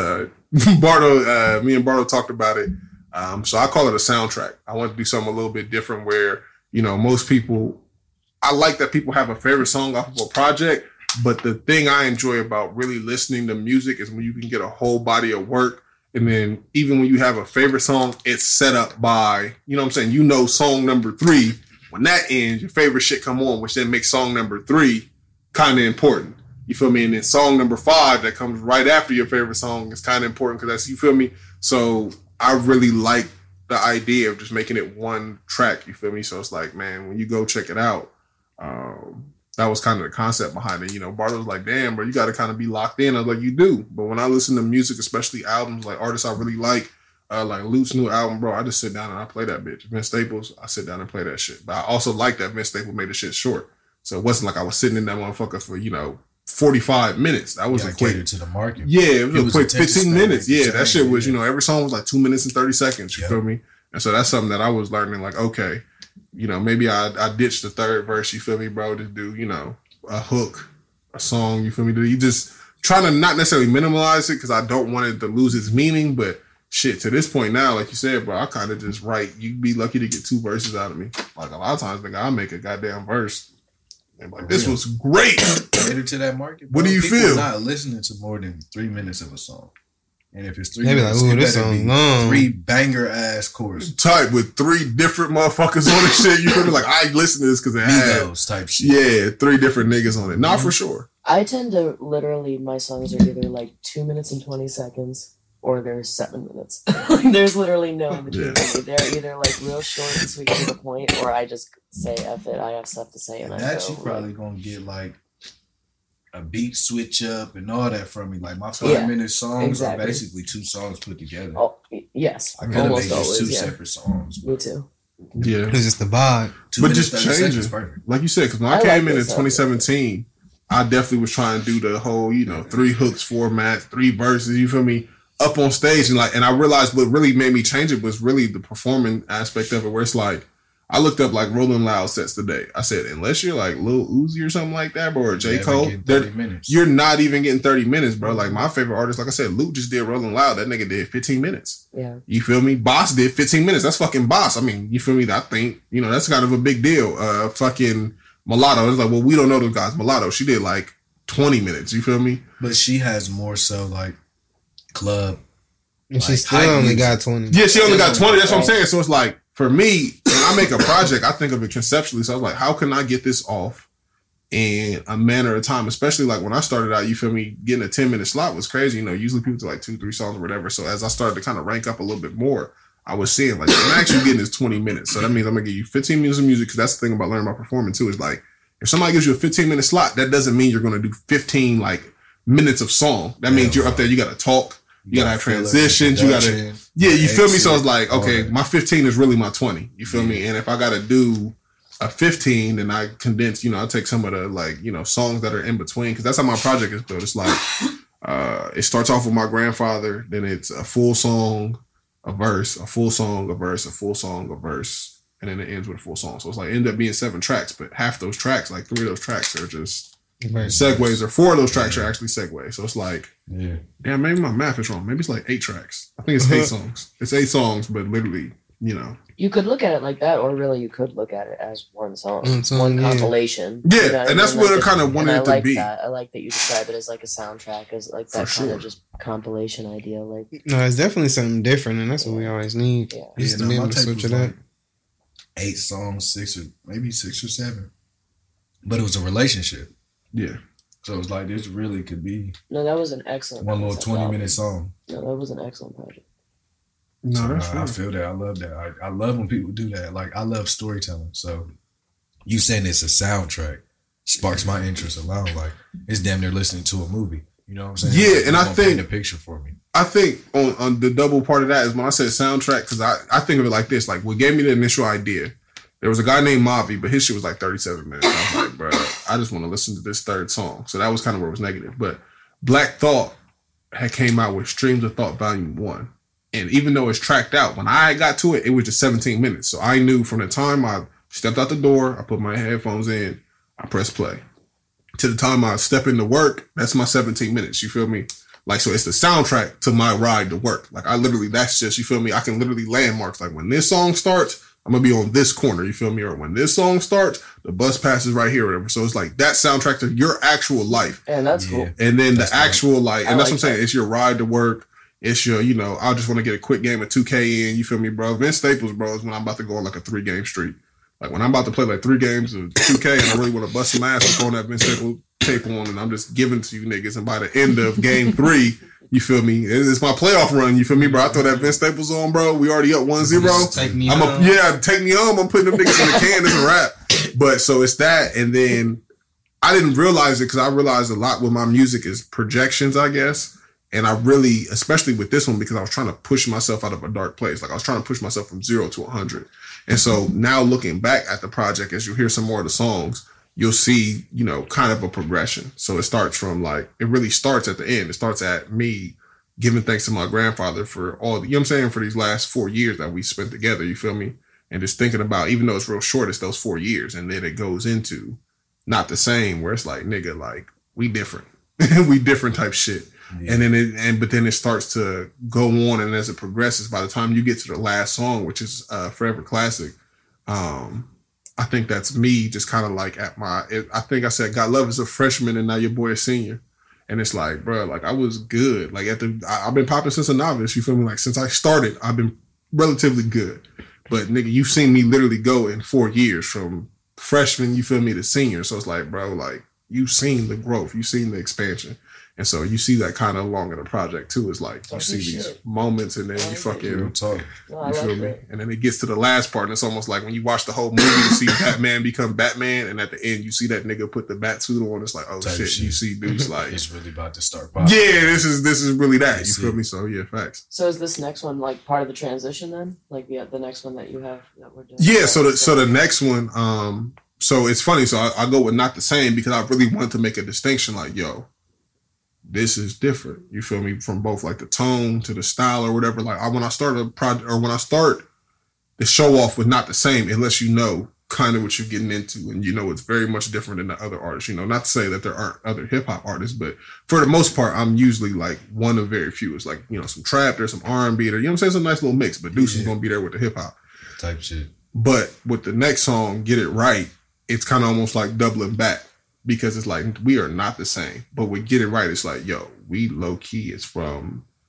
Bardo, me and Bardo talked about it. So I call it a soundtrack. I want to do something a little bit different where, you know, most people, I like that people have a favorite song off of a project, but the thing I enjoy about really listening to music is when you can get a whole body of work, and then even when you have a favorite song, it's set up by, you know what I'm saying, you know, song number 3, when that ends, your favorite shit come on, which then makes song number 3 kind of important. You feel me? And then song number 5 that comes right after your favorite song is kind of important because that's, you feel me? So I really like the idea of just making it one track, you feel me? So it's like, man, when you go check it out, that was kind of the concept behind it. You know, Bardo was like, damn, bro, you got to kind of be locked in. I was like, you do. But when I listen to music, especially albums, like artists I really like Luke's new album, bro, I just sit down and I play that bitch. Vince Staples, I sit down and play that shit. But I also like that Vince Staples made the shit short. So it wasn't like I was sitting in that motherfucker for, 45 minutes. That was catered to the market. Yeah, it was a quick 15 minutes. Yeah, that shit was, every song was like 2 minutes and 30 seconds. You feel me? And so that's something that I was learning, like, okay, maybe I ditched the third verse, you feel me, bro, to do, a hook, a song, you feel me? You just trying to not necessarily minimalize it because I don't want it to lose its meaning, but shit, to this point now, like you said, bro, I kind of just write. You'd be lucky to get 2 verses out of me. Like a lot of times, nigga, I'll make a goddamn verse. And like, this was great. Cater to that market. Bro. What do you feel? Not listening to more than 3 minutes of a song. And if it's 3 They be minutes, like, ooh, it this better song be long. 3 banger ass choruses. Type with 3 different motherfuckers on this shit. You feel me? Like, I listen to this because it had Migos type shit. Yeah, 3 different niggas on it. Not for sure. I tend to literally, my songs are either like 2 minutes and 20 seconds or they're 7 minutes. Like, there's literally no in between. They're either like real short and sweet to the point, or I just say F it, I have stuff to say, and I that go. You probably gonna get like a beat switch up and all that from me. Like my 5-minute songs are basically 2 songs put together. Oh, yes. I could have made just 2 separate songs. Me too. Yeah. It's just the vibe. But just changing. Like you said, because when I came in 2017, I definitely was trying to do the whole, 3 hooks format, 3 verses, you feel me, up on stage. And I realized what really made me change it was really the performing aspect of it, where it's like, I looked up like Rolling Loud sets today. I said, unless you're like Lil Uzi or something like that, bro, or J. Cole, you're not even getting 30 minutes, bro. Like my favorite artist, like I said, Luke just did Rolling Loud. That nigga did 15 minutes. Yeah. You feel me? Boss did 15 minutes. That's fucking Boss. I mean, you feel me? I think, that's kind of a big deal. Fucking Mulatto. It's like, well, we don't know those guys. Mulatto, she did like 20 minutes. You feel me? But she has more so like club. And she still only got 20. Yeah, she only got 20. That's what I'm saying. So it's like, for me, when I make a project, I think of it conceptually. So I was like, how can I get this off in a manner of time? Especially like when I started out, you feel me, getting a 10-minute slot was crazy. You know, usually people do like 2-3 songs or whatever. So as I started to kind of rank up a little bit more, I was seeing like the max you're getting is 20 minutes. So that means I'm gonna give you 15 minutes of music, because that's the thing about learning about performing too, is like if somebody gives you a 15-minute slot, that doesn't mean you're gonna do 15 like minutes of song. That means you're up there, you gotta talk, you gotta have transitions, you gotta you feel me? So it's like, okay, my 15 is really my 20. You feel me? And if I gotta do a 15, then I condense, you know, I take some of the like, you know, songs that are in between, because that's how my project is built. It's like it starts off with my grandfather, then it's a full song, a verse, a full song, a verse, a full song, a verse, and then it ends with a full song. So it's like end up being 7 tracks, but half those tracks, like 3 of those tracks are just segues, or 4 of those tracks are actually segues. So it's like, damn, maybe my math is wrong. Maybe it's like 8 tracks. I think it's 8 songs. It's 8 songs, but literally, you know. You could look at it like that, or really you could look at it as one song, one compilation. Yeah, you know, and that's what I kind of wanted it to be. I like that you describe it as like a soundtrack, as like that kind of just compilation idea. Like, no, it's definitely something different, and that's what we always need. Yeah, Just to be able to switch it up. 8 songs, 6 or 7, but it was a relationship. Yeah. So it was like this really could be. No, that was an excellent. One little 20-minute song. No, that was an excellent project. No, so, that's I feel that. I love that. I love when people do that. Like, I love storytelling. So you saying it's a soundtrack sparks my interest alone. Like, it's damn near listening to a movie. You know what I'm saying? Yeah, like, and I think paint a picture for me. I think on the double part of that is when I said soundtrack, because I think of it like this. Like, what gave me the initial idea, there was a guy named Mavi, but his shit was like 37 minutes. I was like, bro, I just want to listen to this third song. So that was kind of where it was negative. But Black Thought had came out with Streams of Thought Volume 1. And even though it's tracked out, when I got to it, it was just 17 minutes. So I knew from the time I stepped out the door, I put my headphones in, I pressed play. To the time I step into work, that's my 17 minutes. You feel me? Like, so it's the soundtrack to my ride to work. Like, I literally, that's just, you feel me? I can literally landmarks. Like, when this song starts, I'm going to be on this corner. You feel me? Or when this song starts, the bus passes right here or whatever. So it's like that soundtrack to your actual life. And that's cool. And then the actual, like, and that's what I'm saying. It's your ride to work. It's your, you know, I just want to get a quick game of 2K in. You feel me, bro? Vince Staples, bro, is when I'm about to go on like a 3-game streak. Like, when I'm about to play like 3 games of 2K and I really want to bust some ass, I'm throwing that Vince Staples tape on and I'm just giving to you niggas. And by the end of game 3, you feel me? It's my playoff run. You feel me, bro? I throw that Vince Staples on, bro. We already up 1-0. Take me home. Take me home. I'm putting them niggas in the can. It's a wrap. But so it's that. And then I didn't realize it because I realized a lot with my music is projections, I guess. And I really, especially with this one, because I was trying to push myself out of a dark place. Like, I was trying to push myself from 0 to 100. And so now looking back at the project, as you hear some more of the songs, you'll see, you know, kind of a progression. So it starts from like, it really starts at the end. It starts at me giving thanks to my grandfather for all the, you know what I'm saying, for these last 4 years that we spent together, you feel me? And just thinking about, even though it's real short, it's those 4 years. And then it goes into Not the Same, where it's like, nigga, like, we different. We different type shit. Yeah. And then but then it starts to go on, and as it progresses, by the time you get to the last song, which is Forever Classic, I think that's me just kind of like I think I said, God Love is a freshman and now your boy a senior. And it's like, bro, like I was good. Like I've been popping since a novice, you feel me? Like since I started, I've been relatively good. But nigga, you've seen me literally go in 4 years from freshman, you feel me, to senior. So it's like, bro, like you've seen the growth, you've seen the expansion. And so you see that kind of along in the project too. It's like you see these moments and then you fucking talk. You feel me? And then it gets to the last part and it's almost like when you watch the whole movie to see Batman become Batman, and at the end you see that nigga put the bat suit on. It's like, oh shit. You see dudes like it's really about to start popping. Yeah, this is really that. You feel me? So yeah, facts. So is this next one like part of the transition then? Like the next one that you have that we're doing? Yeah, so the next one, so it's funny. So I go with Not the Same because I really wanted to make a distinction like, yo, this is different. You feel me? From both like the tone to the style or whatever. Like when I start a project or when I start the show off with Not the Same, unless you know kind of what you're getting into and you know it's very much different than the other artists. You know, not to say that there aren't other hip hop artists, but for the most part, I'm usually like one of very few. It's like, you know, some trap, there's some R&B, there, you know what I'm saying? It's a nice little mix, but Deuce is gonna be there with the hip hop type shit. But with the next song, Get It Right, it's kind of almost like doubling back. Because it's like, we are not the same. But with Get It Right, it's like, yo, we low-key is from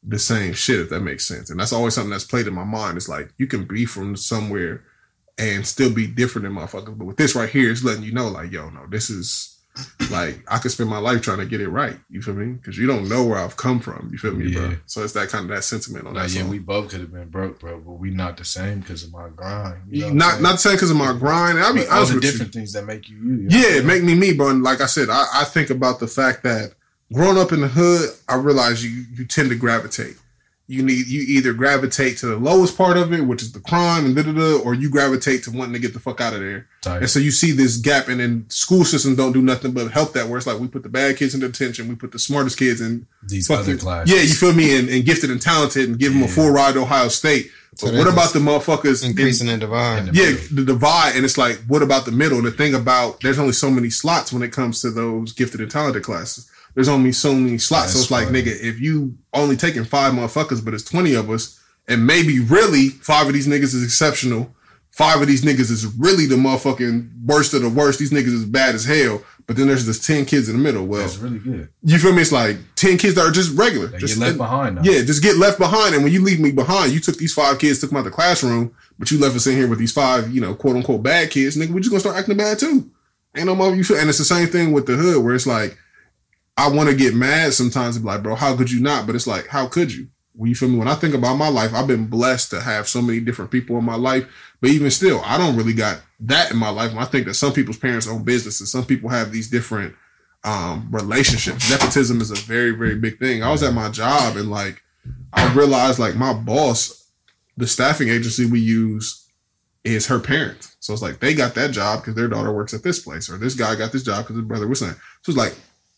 the same shit, if that makes sense. And that's always something that's played in my mind. It's like, you can be from somewhere and still be different than motherfuckers. But with this right here, it's letting you know, like, yo, no, this is like, I could spend my life trying to get it right. You feel me? Because you don't know where I've come from. You feel me, bro? So it's that kind of that sentiment on that song. Yeah, we both could have been broke, bro, but we not the same because of my grind. You know not the same because of my grind. I mean, all the different things that make you. Yeah, make me me, bro. And like I said, I think about the fact that growing up in the hood, I realize you tend to gravitate. You either gravitate to the lowest part of it, which is the crime and or you gravitate to wanting to get the fuck out of there. Tight. And so you see this gap, and then school systems don't do nothing but help that. Where it's like we put the bad kids in detention, we put the smartest kids in these other classes. Yeah, you feel me, and gifted and talented, and give them a full ride to Ohio State. So but what about the motherfuckers increasing the divide? Yeah, the divide, and it's like, what about the middle? And the thing about there's only so many slots when it comes to those gifted and talented classes. There's only so many slots. So it's like, nigga, if you only taking 5 motherfuckers, but it's 20 of us, and maybe really 5 of these niggas is exceptional, 5 of these niggas is really the motherfucking worst of the worst. These niggas is bad as hell. But then there's this 10 kids in the middle. Well, that's really good. You feel me? It's like 10 kids that are just regular. They just get left behind now. Yeah, just get left behind. And when you leave me behind, you took these 5 kids, took them out the classroom, but you left us in here with these 5, quote unquote bad kids. Nigga, we just gonna start acting bad too. Ain't no more you feel. And it's the same thing with the hood where it's like, I want to get mad sometimes and be like, bro, how could you not? But it's like, how could you? Well, you feel me? When I think about my life, I've been blessed to have so many different people in my life. But even still, I don't really got that in my life. And I think that some people's parents own businesses. Some people have these different relationships. Nepotism is a very, very big thing. I was at my job and like, I realized like my boss, the staffing agency we use is her parents. So it's like, they got that job because their daughter works at this place, or this guy got this job because his brother was saying. So it's like,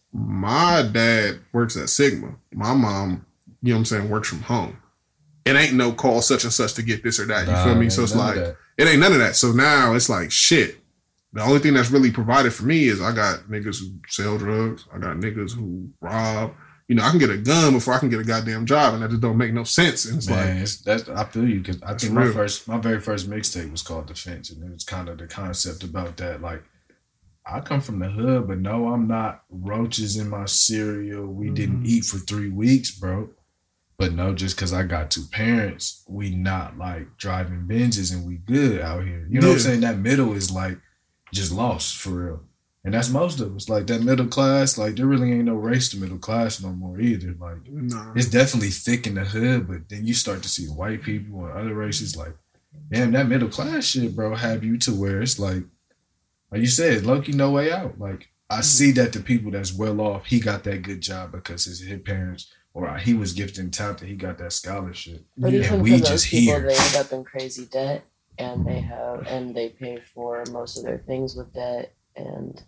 my dad works at Sigma. My mom, you know what I'm saying, works from home. It ain't no call such and such to get this or that. You feel me? So it's like, it ain't none of that. So now it's like, shit. The only thing that's really provided for me is I got niggas who sell drugs. I got niggas who rob. I can get a gun before I can get a goddamn job, and that just don't make no sense. And it's I feel you, because I think my very first mixtape was called Defense, and it was kind of the concept about that, like, I come from the hood, but no, I'm not roaches in my cereal. We didn't eat for 3 weeks, bro. But no, just because I got 2 parents, we not like driving Benzes and we good out here. You know what I'm saying? That middle is like just lost for real. And that's most of us. Like that middle class, like there really ain't no race to middle class no more either. Like it's definitely thick in the hood, but then you start to see white people and other races like, damn, that middle class shit, bro, have you to where it's like you said, low-key, no way out. Like, I see that the people that's well off, he got that good job because his parents, or he was gifted and talented, he got that scholarship. But even for those people, they end up in crazy debt, and they pay for most of their things with debt, and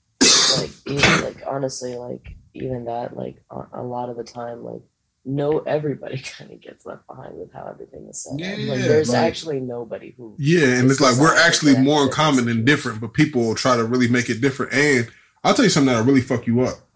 honestly, even that, like a lot of the time, like, everybody kind of gets left behind with how everything is set up. Like, there's actually nobody who. Yeah, and it's like we're actually more in common than different, but people will try to really make it different. And I'll tell you something that'll really fuck you up.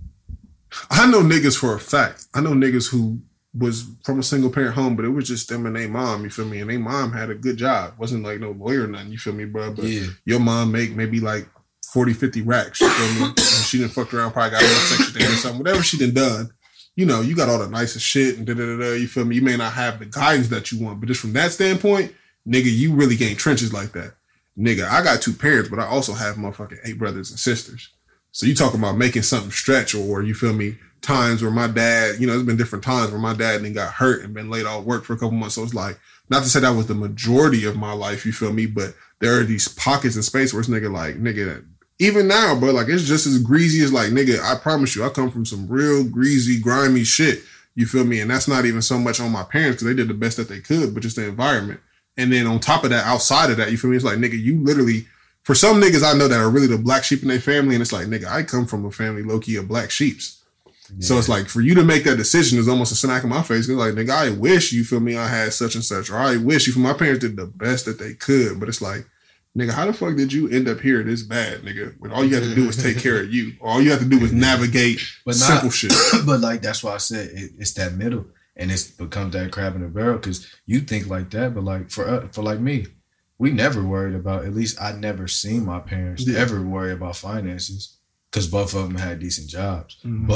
I know niggas for a fact. I know niggas who was from a single parent home, but it was just them and their mom, you feel me? And their mom had a good job. Wasn't like no lawyer or nothing, you feel me, bro? But your mom make maybe like 40, 50 racks, you feel me? And she done fucked around, probably got a little section there or something. Whatever she done. You got all the nicest shit and you feel me? You may not have the guidance that you want, but just from that standpoint, nigga, you really ain't trenches like that. Nigga, I got 2 parents, but I also have motherfucking 8 brothers and sisters. So you talking about making something stretch, or you feel me, times where my dad, there's been different times where my dad then got hurt and been laid off work for a couple months. So it's like, not to say that was the majority of my life, you feel me? But there are these pockets in space where it's nigga, even now, bro, like, it's just as greasy as, like, nigga, I promise you, I come from some real greasy, grimy shit. You feel me? And that's not even so much on my parents because they did the best that they could, but just the environment. And then on top of that, outside of that, you feel me? It's like, nigga, you literally, for some niggas I know that are really the black sheep in their family, and it's like, nigga, I come from a family low-key of black sheeps. Yeah. So it's like, for you to make that decision is almost a snack in my face. It's like, nigga, I wish, you feel me, I had such and such, or I wish, you feel my parents did the best that they could, but it's like, nigga, how the fuck did you end up here this bad, nigga? When all you had to do was take care of you. All you have to do was navigate simple shit. But like, that's why I said it's that middle, and it's becomes that crab in the barrel, because you think like that, but like for like me, we never worried about, at least I never seen my parents ever worry about finances, because both of them had decent jobs. Mm-hmm. But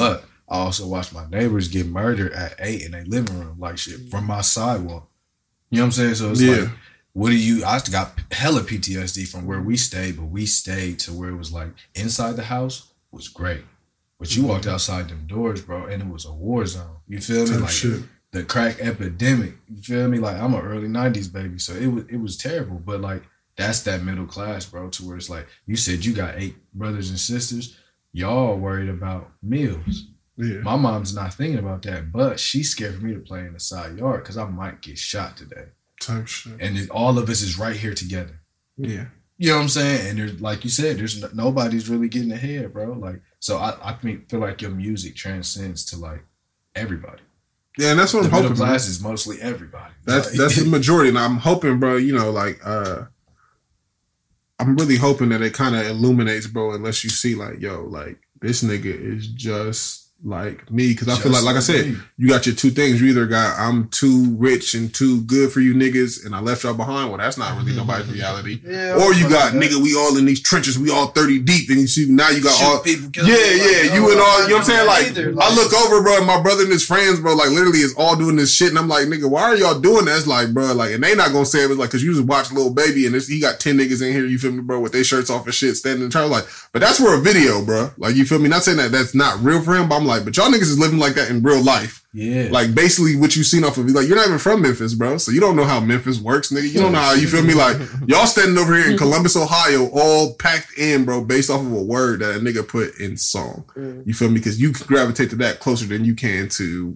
I also watched my neighbors get murdered at 8 in their living room, like shit, from my sidewalk. You know what I'm saying? So it's like, what do you, I got hella PTSD from where we stayed, but we stayed to where it was like inside the house was great. But you walked outside them doors, bro, and it was a war zone. You feel me? Like the crack epidemic. You feel me? Like I'm an early 90s baby, so it was terrible. But like that's that middle class, bro, to where it's like you said you got 8 brothers and sisters. Y'all worried about meals. Yeah. My mom's not thinking about that, but she's scared for me to play in the side yard because I might get shot today. Type shit. And all of us is right here together. Yeah. You know what I'm saying? And there's, like you said, there's nobody's really getting ahead, bro. Like, so I feel like your music transcends to like everybody. Yeah, and that's what I'm hoping. The middle class is mostly everybody. That's the majority, and I'm hoping, bro. You know, like I'm really hoping that it kind of illuminates, bro. Unless you see, like, yo, like this nigga is just like me, because I feel like I said, you got your two things. You either got I'm too rich and too good for you niggas, and I left y'all behind. Well, that's not really nobody's reality. Yeah, or you got nigga, we all in these trenches, we all 30 deep, and you see now you got all people you and all. You know what I'm saying? Like I look over, bro, and my brother and his friends, bro, like literally is all doing this shit, and I'm like, nigga, why are y'all doing that? It's like, bro, like, and they not gonna say it was like, cause you just watch Lil Baby, and he got 10 niggas in here, you feel me, bro, with their shirts off and shit, standing in the like, but that's for a video, bro. Like, you feel me? Not saying that that's not real for him, but I'm like, but y'all niggas is living like that in real life. Yeah. Like basically what you seen off of, like, you're not even from Memphis, bro. So you don't know how Memphis works, nigga. You don't know how, you feel me? Like, y'all standing over here in Columbus, Ohio, all packed in, bro, based off of a word that a nigga put in song. You feel me? Because you can gravitate to that closer than you can to,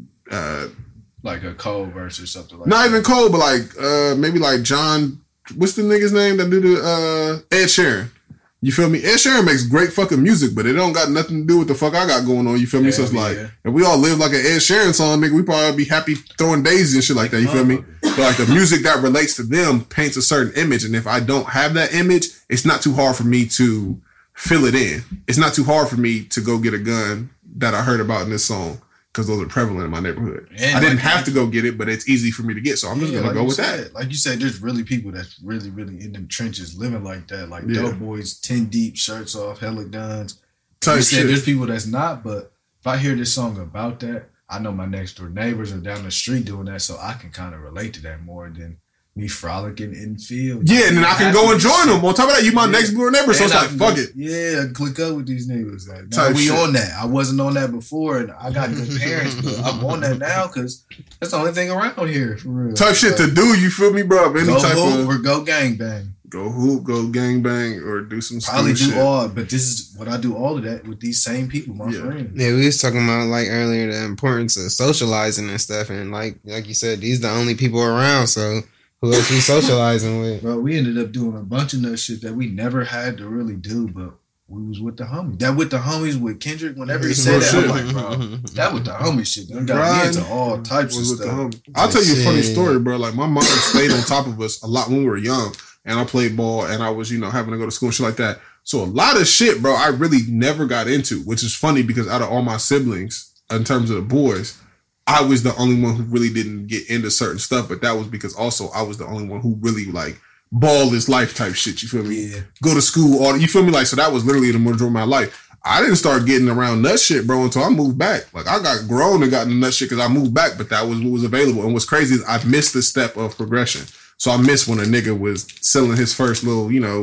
like a Cole verse or something like not that. Not even Cole, but like, maybe like John, what's the nigga's name that do the, Ed Sheeran. You feel me? Ed Sheeran makes great fucking music, but it don't got nothing to do with the fuck I got going on. You feel me? So it's like, if we all live like an Ed Sheeran song, nigga, we probably be happy throwing daisies and shit like that. You feel me? But like the music that relates to them paints a certain image. And if I don't have that image, it's not too hard for me to fill it in. It's not too hard for me to go get a gun that I heard about in this song. Because those are prevalent in my neighborhood. And I didn't have to go get it, but it's easy for me to get. So I'm just going to go with that. Like you said, there's really people that's really, really in them trenches living like that. Like dope boys, 10 deep, shirts off, hella guns. You said there's people that's not, but if I hear this song about that, I know my next door neighbors are down the street doing that, so I can kind of relate to that more than me frolicking in the field. Yeah, and then I can go and join them. On top of that, you my next door neighbor, so it's like, fuck it. Yeah, I click up with these niggas. Like, now we on that. I wasn't on that before, and I got good parents, but I'm on that now because that's the only thing around here, for real. Type shit to do, you feel me, bro? Any go type hoop of, or go gangbang. Go hoop, go gangbang, or do some probably do shit. All, but this is what I do all of that with these same people, my friends. Yeah, we was talking about like earlier the importance of socializing and stuff, and like you said, these the only people around, so who else we socializing with? Bro, we ended up doing a bunch of nut shit that we never had to really do, but we was with the homies. That with the homies with Kendrick, whenever he said that, I'm like, bro, that with the homie shit. That got me into all types of stuff. I'll tell you a funny story, bro. Like, my mom stayed on top of us a lot when we were young, and I played ball, and I was, having to go to school and shit like that. So a lot of shit, bro, I really never got into, which is funny because out of all my siblings, in terms of the boys, I was the only one who really didn't get into certain stuff, but that was because also I was the only one who really like ball is life type shit. You feel me? Yeah. Go to school, all you feel me? Like, so that was literally the majority of my life. I didn't start getting around nut shit, bro, until I moved back. Like, I got grown and got into nut shit because I moved back, but that was what was available. And what's crazy is I missed the step of progression. So I missed when a nigga was selling his first little,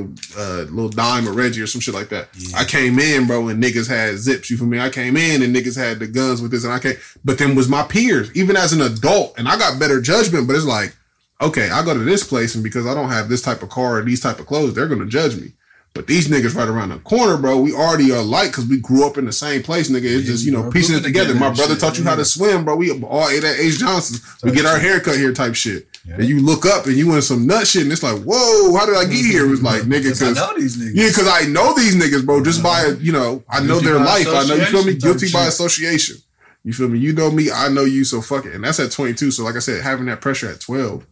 little dime or Reggie or some shit like that. Yeah. I came in, bro, and niggas had zips. You feel me? I came in and niggas had the guns with this, and I came, but then was my peers, even as an adult, and I got better judgment. But it's like, okay, I go to this place, and because I don't have this type of car or these type of clothes, they're gonna judge me. But these niggas right around the corner, bro, we already are alike because we grew up in the same place, nigga. It's just, piecing it together. My brother taught you how to swim, bro. We all ate at Ace Johnson's. We get our hair cut here type shit. Yeah. And you look up and you in some nut shit and it's like, whoa, how did I get here? It was like, nigga, because I know these niggas. Yeah, because I know these niggas, bro. Just by, I know their life. I know, you feel me? Guilty by association. You feel me? You know me, I know you, so fuck it. And that's at 22. So like I said, having that pressure at 12,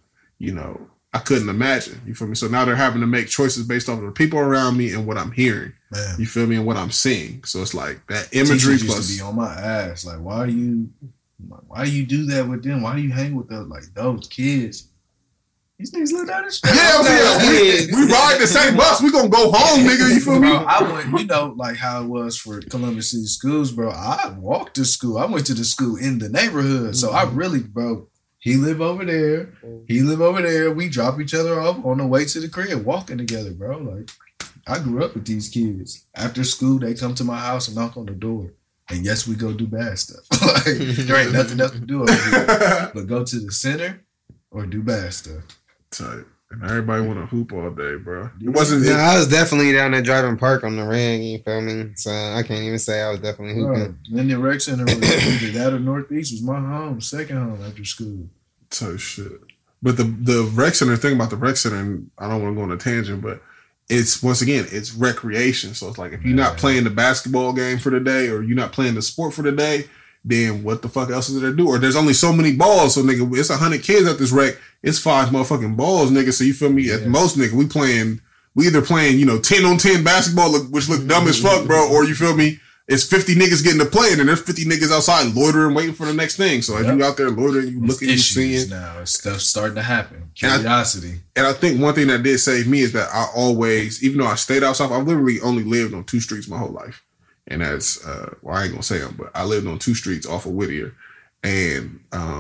I couldn't imagine. You feel me? So now they're having to make choices based off of the people around me and what I'm hearing. Man. You feel me? And what I'm seeing. So it's like that imagery plus. Used to be on my ass. Like, why do you do that with them? Why do you hang with those kids? These niggas live down the street. Yeah, we ride the same bus. We gonna go home, nigga. You feel me? Bro, I went, you know, like how it was for Columbus City Schools, bro. I walked to school. I went to the school in the neighborhood. So I really, bro, he live over there. He live over there. We drop each other off on the way to the crib, walking together, bro. Like, I grew up with these kids. After school, they come to my house and knock on the door. And yes, we go do bad stuff. Like, there ain't nothing else to do over here. But go to the center or do bad stuff. Tight. And everybody want to hoop all day, bro. It wasn't. Yeah, I was definitely down there driving park on the ring. You feel me? So I can't even say I was definitely hooping. Bro, and the rec center was either that or Northeast was my home, second home after school. So shit. But the rec center thing about the rec center, and I don't want to go on a tangent, but it's once again it's recreation. So it's like if you're not playing the basketball game for the day or you're not playing the sport for the day, then what the fuck else is there to do? Or there's only so many balls, so nigga, it's 100 kids at this rec. It's 5 motherfucking balls, nigga. So you feel me? At most, nigga, we either playing, 10-on-10 basketball, which look dumb as fuck, bro, or you feel me? It's 50 niggas getting to play, and then there's 50 niggas outside loitering, waiting for the next thing. So as you out there loitering, you looking, you seeing. Now it's stuff starting to happen. Curiosity. And I think one thing that did save me is that I always, even though I stayed outside, I've literally only lived on 2 streets my whole life. And that's, I ain't gonna say them, but I lived on 2 streets off of Whittier. And,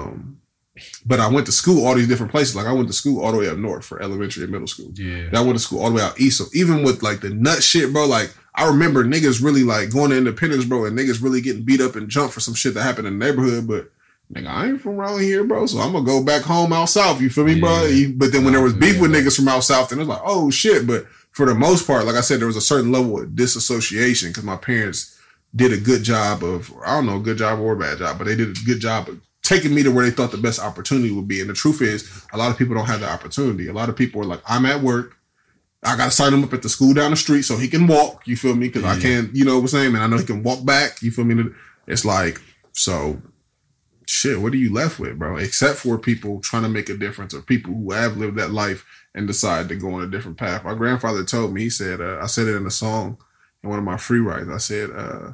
but I went to school all these different places. Like I went to school all the way up north for elementary and middle school. Yeah. Then I went to school all the way out east. So even with like the nut shit, bro, like I remember niggas really like going to Independence, bro, and niggas really getting beat up and jumped for some shit that happened in the neighborhood. But nigga, I ain't from around here, bro. So I'm gonna go back home out south. You feel me, bro? But then when there was beef with niggas from out south, then it was like, oh shit. But for the most part, like I said, there was a certain level of disassociation because my parents did a good job of, I don't know, good job or bad job, but they did a good job of taking me to where they thought the best opportunity would be. And the truth is, a lot of people don't have the opportunity. A lot of people are like, I'm at work. I got to sign him up at the school down the street so he can walk. You feel me? Because I can't, you know what I'm saying? And I know he can walk back. You feel me? It's like, so shit, what are you left with, bro? Except for people trying to make a difference or people who have lived that life and decide to go on a different path. My grandfather told me, he said, I said it in a song in one of my free writes. I said,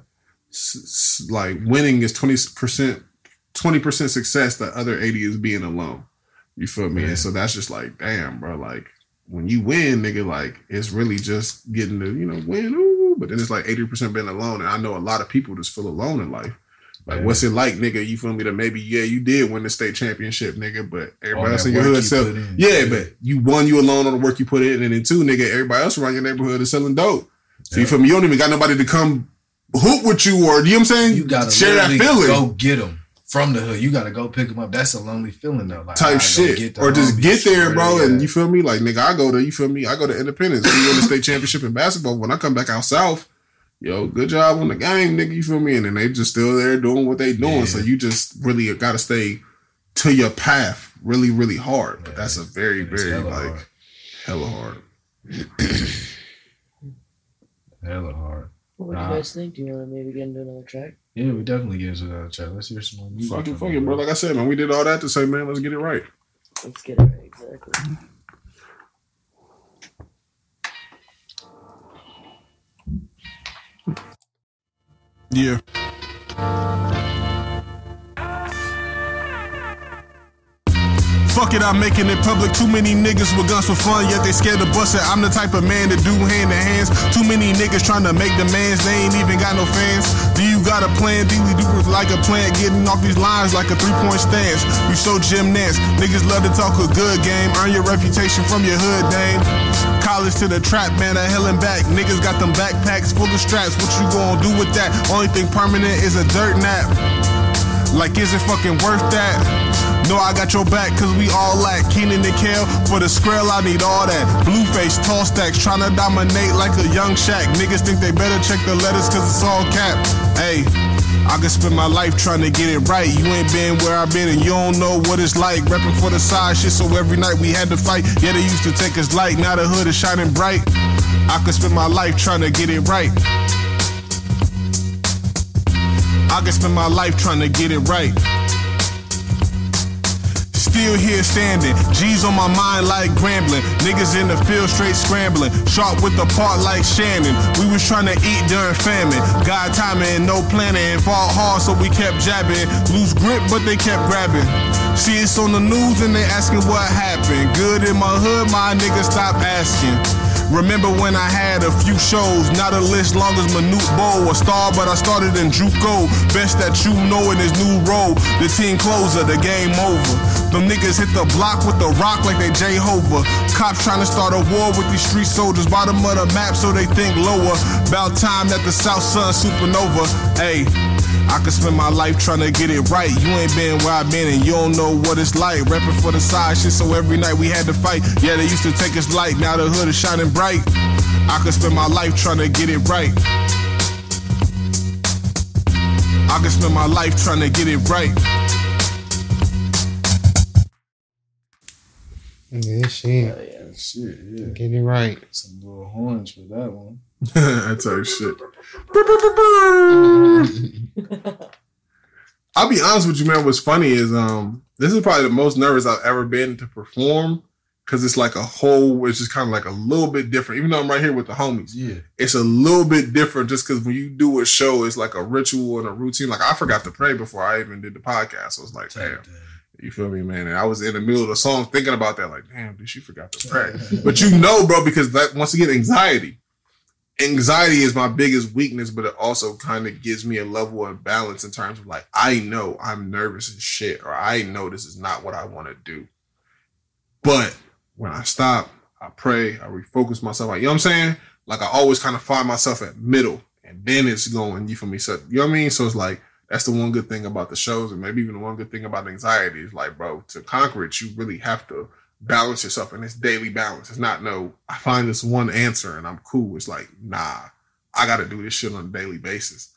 like winning is 20% success, the other 80 is being alone. You feel me? And so that's just like, damn, bro, like when you win, nigga, like it's really just getting to, win, ooh, but then it's like 80% being alone. And I know a lot of people just feel alone in life. Like, what's it like, nigga? You feel me? That maybe, you did win the state championship, nigga, but everybody else in your hood sells. But you won, you alone on the work you put in. And then 2, nigga, everybody else around your neighborhood is selling dope. So you feel me? You don't even got nobody to come hoop with you or, you know what I'm saying? You gotta share that feeling. Go get them from the hood. You gotta go pick them up. That's a lonely feeling though. Like, type shit. Or just get there, bro, and you feel me? Like, nigga, I go to, you feel me? I go to Independence. We win the state championship in basketball. When I come back out south, good job on the game, nigga, you feel me? And then they just still there doing what they doing. So you just really gotta stay to your path really, really hard. But that's a very, very, hella hard. Hella hard. What do you guys think? Do you want to maybe get into another track? Yeah, we definitely get into another track. Let's hear some more music. Fuck it, bro. Like I said, man, we did all that to say, man, let's get it right. Let's get it right, exactly. Yeah. Fuck it, I'm making it public. Too many niggas with guns for fun, yet they scared to bust it. I'm the type of man to do hand to hands. Too many niggas trying to make demands, they ain't even got no fans. Do you got a plan? Dealy doopers like a plant, getting off these lines like a 3-point stance. You so gymnast, niggas love to talk a good game. Earn your reputation from your hood, dame. College to the trap, man, a hell and back. Niggas got them backpacks full of straps. What you gonna do with that? Only thing permanent is a dirt nap. Like, is it fucking worth that? No, I got your back, cause we all lack Keenan and Kel. For the skrill, I need all that. Blueface, tall stacks, tryna dominate like a young Shaq. Niggas think they better check the letters, cause it's all cap. Hey, I could spend my life trying to get it right. You ain't been where I've been and you don't know what it's like. Reppin' for the side shit, so every night we had to fight. Yeah, they used to take us light, now the hood is shining bright. I could spend my life trying to get it right. I could spend my life trying to get it right. still here standing. G's on my mind like Grambling. Niggas in the field straight scrambling. Sharp with the part like Shannon. We was trying to eat during famine. God timing and no planning. Fought hard so we kept jabbing. Loose grip but they kept grabbing. See it's on the news and they asking what happened. Good in my hood, my niggas stop asking. Remember when I had a few shows, not a list long as Manute Bow, a star, but I started in JUCO. Best that you know in his new role, the team closer, the game over. Them niggas hit the block with the rock like they Jehovah. Cops trying to start a war with these street soldiers, bottom of the map so they think lower. About time that the South Sun supernova. Hey, I could spend my life trying to get it right. You ain't been where I've been and you don't know what it's like. Rapping for the side shit, so every night we had to fight. Yeah, they used to take us light, now the hood is shining bright. I could spend my life trying to get it right. I could spend my life trying to get it right. Yeah, shit. Oh, yeah. Shit, yeah. Get it right. Some little horns for that one. That type shit. I'll be honest with you, man. What's funny is this is probably the most nervous I've ever been to perform, because it's like it's just kind of like a little bit different. Even though I'm right here with the homies, Yeah. it's a little bit different just because when you do a show, it's like a ritual and a routine. Like I forgot to pray before I even did the podcast. So it's like, damn. You feel me, man? And I was in the middle of the song thinking about that, like, damn, dude, she forgot to pray. But you know, bro, because that once again, anxiety. Anxiety is my biggest weakness, but it also kind of gives me a level of balance in terms of like, I know I'm nervous as shit, or I know this is not what I want to do. But when I stop, I pray, I refocus myself. Like, you know what I'm saying? Like I always kind of find myself at middle, and then it's going, you feel me? So, you know what I mean? So it's like, that's the one good thing about the shows, and maybe even the one good thing about anxiety is like, bro, to conquer it, you really have to balance yourself, and it's daily balance. It's not I find this one answer and I'm cool. It's like, nah, I got to do this shit on a daily basis.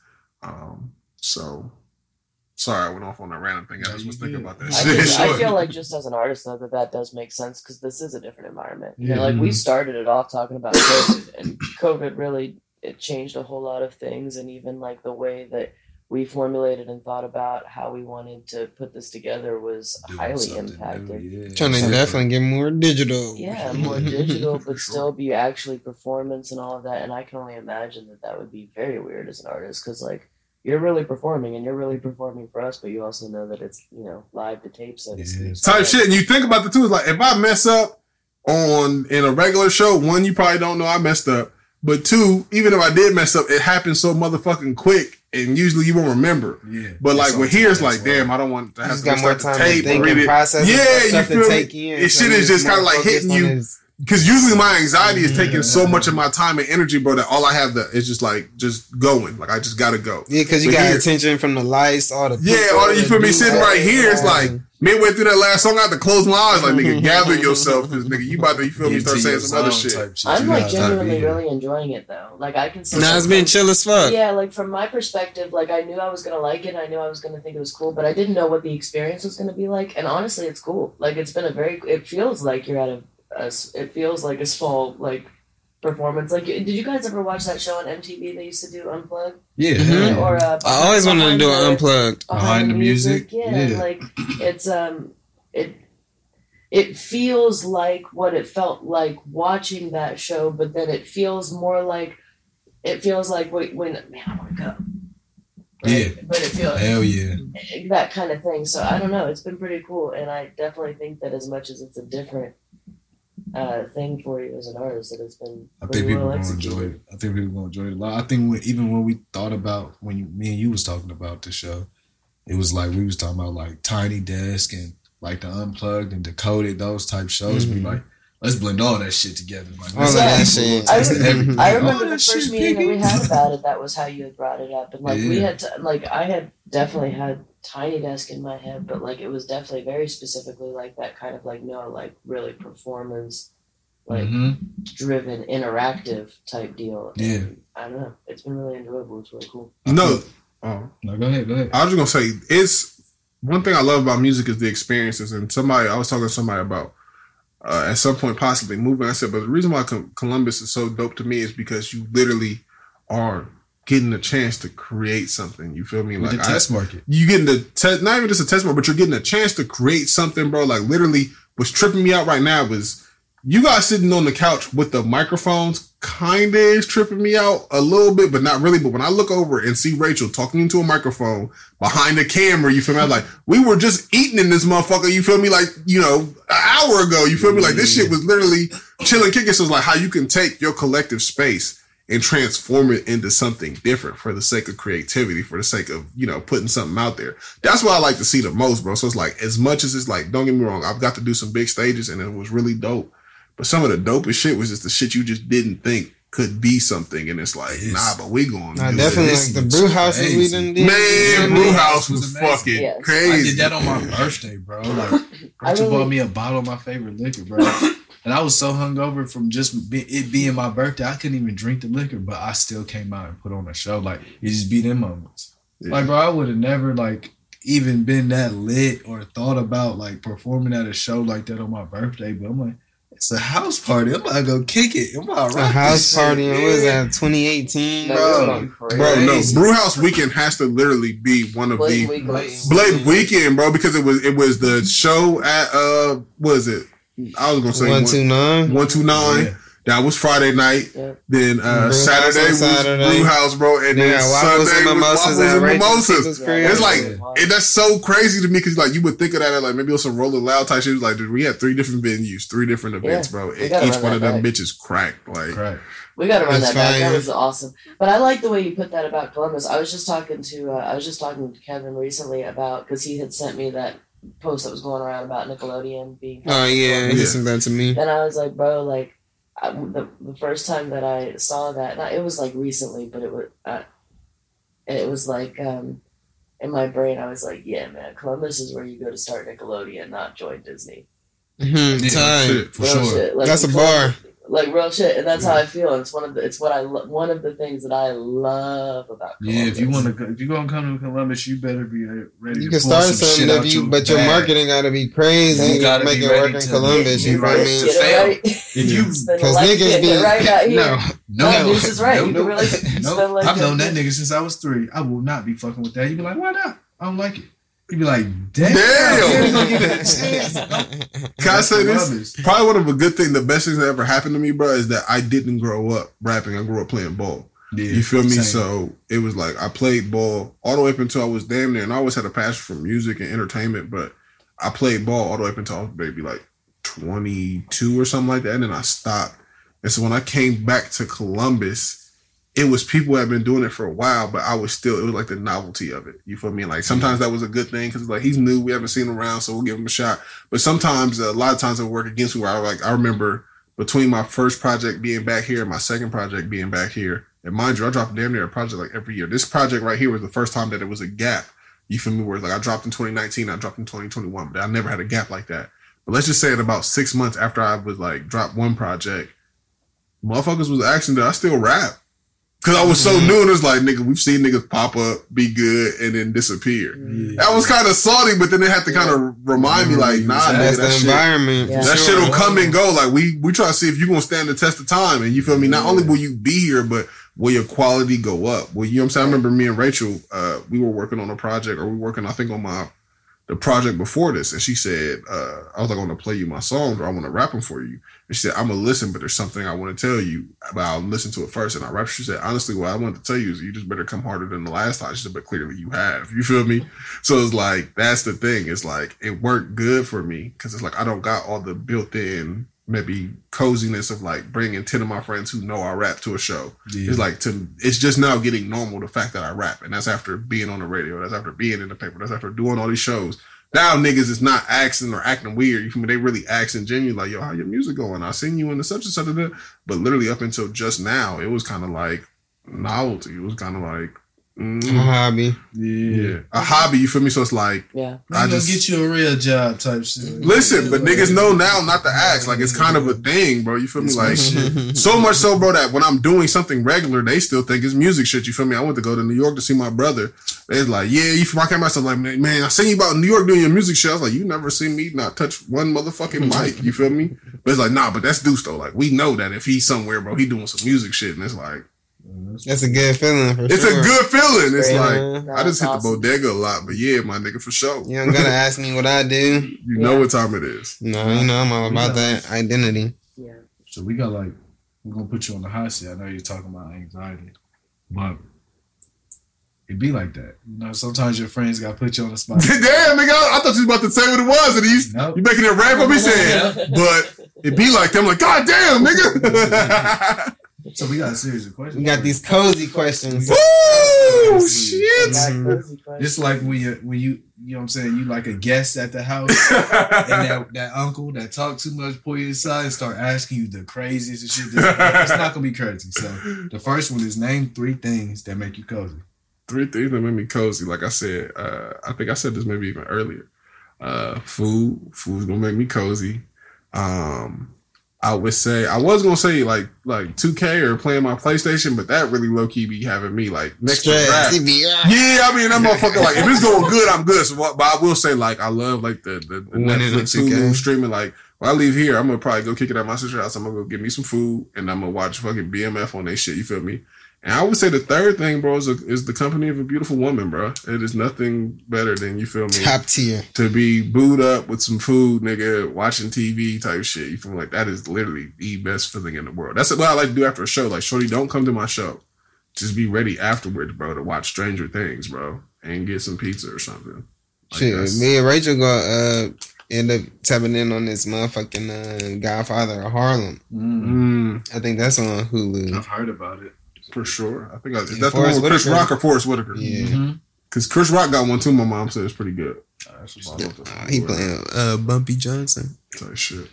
So sorry, I went off on that random thing. I just was thinking about that shit. I feel like just as an artist though that does make sense, because this is a different environment. You know, Yeah. like we started it off talking about COVID, and COVID really, it changed a whole lot of things, and even like the way that we formulated and thought about how we wanted to put this together was Doing highly something impacted. new, yeah. Trying to definitely get more digital. Yeah, more digital, but For still be actually performance and all of that. And I can only imagine that would be very weird as an artist, because like you're really performing and you're really performing for us, but you also know that it's, you know, live to tape, so to speak. So, Type like, shit. And you think about the two, is like, if I mess up in a regular show, one, you probably don't know I messed up. But two, even if I did mess up, it happens so motherfucking quick, and usually you won't remember. Yeah. But like It's with on here, it's tape like, as well. damn, I don't want to You have just to got more start time the to tape think and read and it. process. Yeah, and you stuff feel to me? take in. This so shit is you're just kinda more like hitting focused on you. his- Because usually my anxiety is taking so much of my time and energy, bro, that all I have is just like just going. Like I just gotta go. Yeah, because you But got here- attention from the lights, all the Yeah, people, all you feel me the sitting right here. It's like DJ. midway through that last song, I have to close my eyes. Like nigga, gather yourself, because nigga, you about to you feel me Get start to saying your some other zone shit. type I'm You like gotta genuinely be there. really enjoying it though. Like I can see. Nah, it's been chill as fuck. Yeah, like from my perspective, like I knew I was gonna like it. I knew I was gonna think it was cool, but I didn't know what the experience was gonna be like. And honestly, it's cool. Like it's been it feels like you're at it feels like a small like performance. Like, did you guys ever watch that show on MTV they used to do Unplugged? Yeah. Mhm. Or I always wanted to do an unplugged. Behind the music? Yeah, Yeah. like it's it feels like what it felt like watching that show, but then it feels more like when man, I want to go. Yeah. But it feels Hell yeah. that kind of thing. So I don't know. It's been pretty cool, and I definitely think that as much as it's a different thing for you as an artist, that it's been I pretty think people well gonna enjoy executed. it. I think people gonna enjoy it a lot. I think even when we thought about me and you was talking about the show, it was like we was talking about like Tiny Desk and like the Unplugged and Decoded, those type shows. We like, let's blend all that shit together. Like, All of that shit. I remember All the that first shit, meeting that we piggy. had about it. That was how you had brought it up, and like we Yeah. had to, like I had definitely had Tiny Desk in my head, but like it was definitely very specifically like that kind of like like really performance, like Mhm. driven, interactive type deal. Yeah. And I don't know. It's been really enjoyable. It's really cool. No, No, go ahead. I was just gonna say it's one thing I love about music is the experiences. And I was talking to somebody about at some point possibly moving. I said, but the reason why Columbus is so dope to me is because you literally are getting a chance to create something. You feel me? With Like the test market. You getting the test, not even just a test market, but you're getting a chance to create something, bro. Like literally, what's tripping me out right now was you guys sitting on the couch with the microphones. Kinda is tripping me out a little bit, but not really. But when I look over and see Rachel talking into a microphone behind the camera, you feel me? I'm like, we were just eating in this motherfucker. You feel me? Like, you know, an hour ago. You feel me? Like this shit was literally chilling, kicking. So it's like how you can take your collective space and transform it into something different for the sake of creativity, for the sake of, you know, putting something out there. That's what I like to see the most, bro. So it's like, as much as it's like, don't get me wrong, I've got to do some big stages and it was really dope. But some of the dopest shit was just the shit you just didn't think could be something. And it's like, nah, but we going to do definitely it. like the brew houses we done did. Man, brew house was fucking Yes. crazy. I did that on my birthday, bro. Like, Rachel bought me a bottle of my favorite liquor, bro. And I was so hungover from just it being my birthday, I couldn't even drink the liquor, but I still came out and put on a show. Like, it just be them moments. Yeah. Like, bro, I would have never, like, even been that lit or thought about, like, performing at a show like that on my birthday. But I'm like, it's a house party. I'm about to go kick it. I'm about to A rock house this shit. party. What was that? 2018, That bro. was going crazy. Bro, no, Crazy. brew house weekend has to literally be one of Blatant the Weekends. Blade Weekend, bro, because it was the show at what is it? I was gonna say 129. 129. Yeah. That was Friday night. Yeah. Then Brew House Saturday on was Saturday. Brew House, bro, and Yeah, then waffles Sunday and was mimosas waffles at and Rachel's mimosas. People's Crib. It's like Yeah. that's so crazy to me because like you would think of that as like maybe it was some Rolling Loud type shit. It was like, dude, we had 3 different venues, 3 different events, Yeah, bro. we And gotta each run one of that them back. bitches cracked. Like, Right. We got to run That's that back. fine. That was awesome. But I like the way you put that about Columbus. I was just talking to Kevin recently about because he had sent me that post that was going around about Nickelodeon being. Oh yeah, he sent that to me. And I was like, bro, like the first time that I saw that, it was like recently, but it was like in my brain, I was like, yeah, man, Columbus is where you go to start Nickelodeon, not join Disney. Mm-hmm. Yeah, Time. shit. For Real sure. shit. Like, That's a bar. Like real shit, and that's how I feel. It's one of the things that I love about Columbus. Yeah, if you gonna come to Columbus, you better be ready You to can pull start some something shit if out you, your but your bag. marketing got to be crazy. You gotta make be it work ready in to Columbus. You know what I mean? Get it right. If you Spend Because like niggas it be right out here. no. Deuce is right. You can really spend like I've known that. that nigga since I was 3. I will not be fucking with that. You be like, why not? I don't like it. You be like, damn. Damn. Gonna give it a chance. Can I say this? Rubbish. Probably one of the good things, the best things that ever happened to me, bro, is that I didn't grow up rapping. I grew up playing ball. Yeah, You feel me? same. So it was like I played ball all the way up until I was damn near, and I always had a passion for music and entertainment, but I played ball all the way up until I was maybe like 22 or something like that, and then I stopped. And so when I came back to Columbus, it was people who had been doing it for a while, but it was like the novelty of it. You feel me? Like sometimes that was a good thing because like he's new, we haven't seen him around, so we'll give him a shot. But sometimes, a lot of times, it would work against me. Where I remember between my first project being back here and my second project being back here, and mind you, I dropped damn near a project like every year. This project right here was the first time that it was a gap. You feel me? Where it's like I dropped in 2019, I dropped in 2021, but I never had a gap like that. But let's just say in about 6 months after I was like dropped one project, motherfuckers was asking that I still rap. Cause I was so new and it's like, nigga, we've seen niggas pop up, be good, and then disappear. Yeah. That was kind of salty, but then they had to kind of remind me like, nah, That's nigga, the that shit. environment. Yeah. for That sure. shit will come and go. Like we try to see if you're gonna stand the test of time, and you feel me. Not only will you be here, but will your quality go up? Well, you know what I'm saying. I remember me and Rachel, we were working on a project, or we were working, I think, on the project before this, and she said, I was like, I want to play you my songs, or I want to rap them for you. And she said, I'm gonna listen, but there's something I want to tell you, but I'll listen to it first. And I rap. She said, honestly, what I wanted to tell you is you just better come harder than the last time. She said, but clearly you have. You feel me? So it's like that's the thing. It's like it worked good for me because it's like I don't got all the built-in maybe coziness of like bringing 10 of my friends who know I rap to a show. Yeah. It's like it's just now getting normal the fact that I rap, and that's after being on the radio, that's after being in the paper, that's after doing all these shows. Now niggas is not acting or acting weird. You feel me? They really acting genuine. Like, yo, how your music going? I seen you in the such and such of that. But literally up until just now, it was kind of like novelty. It was kind of like A hobby. Yeah. a hobby. You feel me? So it's like Yeah. I I just get you a real job type shit. listen, but niggas know now not to ask. Like it's kind of a thing, bro. You feel me? Like so much so, bro, that when I'm doing something regular, they still think it's music shit. You feel me? I went to go to New York to see my brother. They's like, yeah, you from I came out, so like, man, I seen you about New York doing your music shit. I was like, you never seen me not touch one motherfucking mic. You feel me? But it's like, nah, but that's Deuce though. Like we know that if he's somewhere, bro, he doing some music shit, and it's like, That's a good feeling for It's sure. a good feeling. It's Straight like up. I just hit the Awesome. bodega a lot, but yeah, my nigga, for sure. You don't gotta ask me what I do. You know what time it is. No, you know I'm all about that identity. Yeah. So we got like, we're gonna put you on the hot seat. I know you're talking about anxiety, but it be like that. You know, sometimes your friends gotta put you on the spot. Damn, nigga, I thought you was about to say what it was, and Nope. you making it rap what we saying. But it be like them, like, God damn, nigga. So we got a series of questions. We got these cozy questions. Woo, shit. It's like when you know what I'm saying, you like a guest at the house, and that uncle that talk too much pull you aside and start asking you the craziest and shit. It's not gonna be crazy. So the first one is name 3 things that make you cozy. 3 things that make me cozy. Like I said, I think I said this maybe even earlier. Food's gonna make me cozy. I would say I was gonna say like 2K or playing my PlayStation, but that really low key be having me like next to rap. Yeah, I mean that motherfucker like if it's going good, I'm good. So, but I will say like I love like the Netflix Hulu streaming. Like when I leave here, I'm gonna probably go kick it at my sister's house. I'm gonna go get me some food and I'm gonna watch fucking BMF on that shit. You feel me? And I would say the third thing, bro, is the company of a beautiful woman, bro. It is nothing better than, you feel me? Top tier. To be booed up with some food, nigga, watching TV type shit. You feel me? Like that is literally the best feeling in the world. That's what I like to do after a show. Like, shorty, don't come to my show. Just be ready afterwards, bro, to watch Stranger Things, bro, and get some pizza or something. Like Shit, me and Rachel gonna end up tapping in on this motherfucking Godfather of Harlem. I think that's on Hulu. I've heard about it. For sure. I think is Yeah, that the one with Chris Whitaker. Rock or Forrest Whitaker? Yeah. Because Chris Rock got one too. My mom said it's pretty good. He playing Bumpy Johnson. Type shit.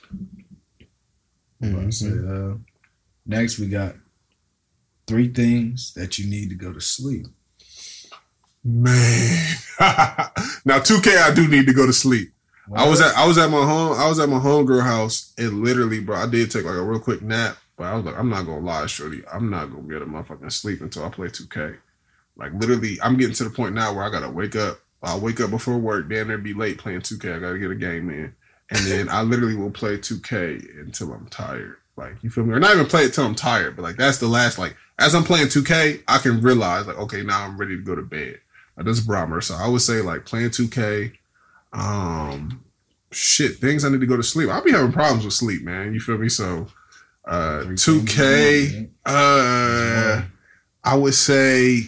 Next, we got 3 things that you need to go to sleep. Man, now 2K, I do need to go to sleep. I was at my homegirl house, and literally, bro, I did take like a real quick nap. But I was like, I'm not gonna lie, shorty. I'm not gonna be able to motherfucking sleep until I play 2K. Like literally, I'm getting to the point now where I gotta wake up. I'll wake up before work, damn near be late playing 2K. I gotta get a game in. And then I literally will play 2K until I'm tired. Like, you feel me? Or not even play it till I'm tired, but like that's the last, like, as I'm playing 2K, I can realize like, okay, now I'm ready to go to bed. Like, that's a barometer. So I would say like playing 2K, things I need to go to sleep. I'll be having problems with sleep, man. You feel me? So 2K, I would say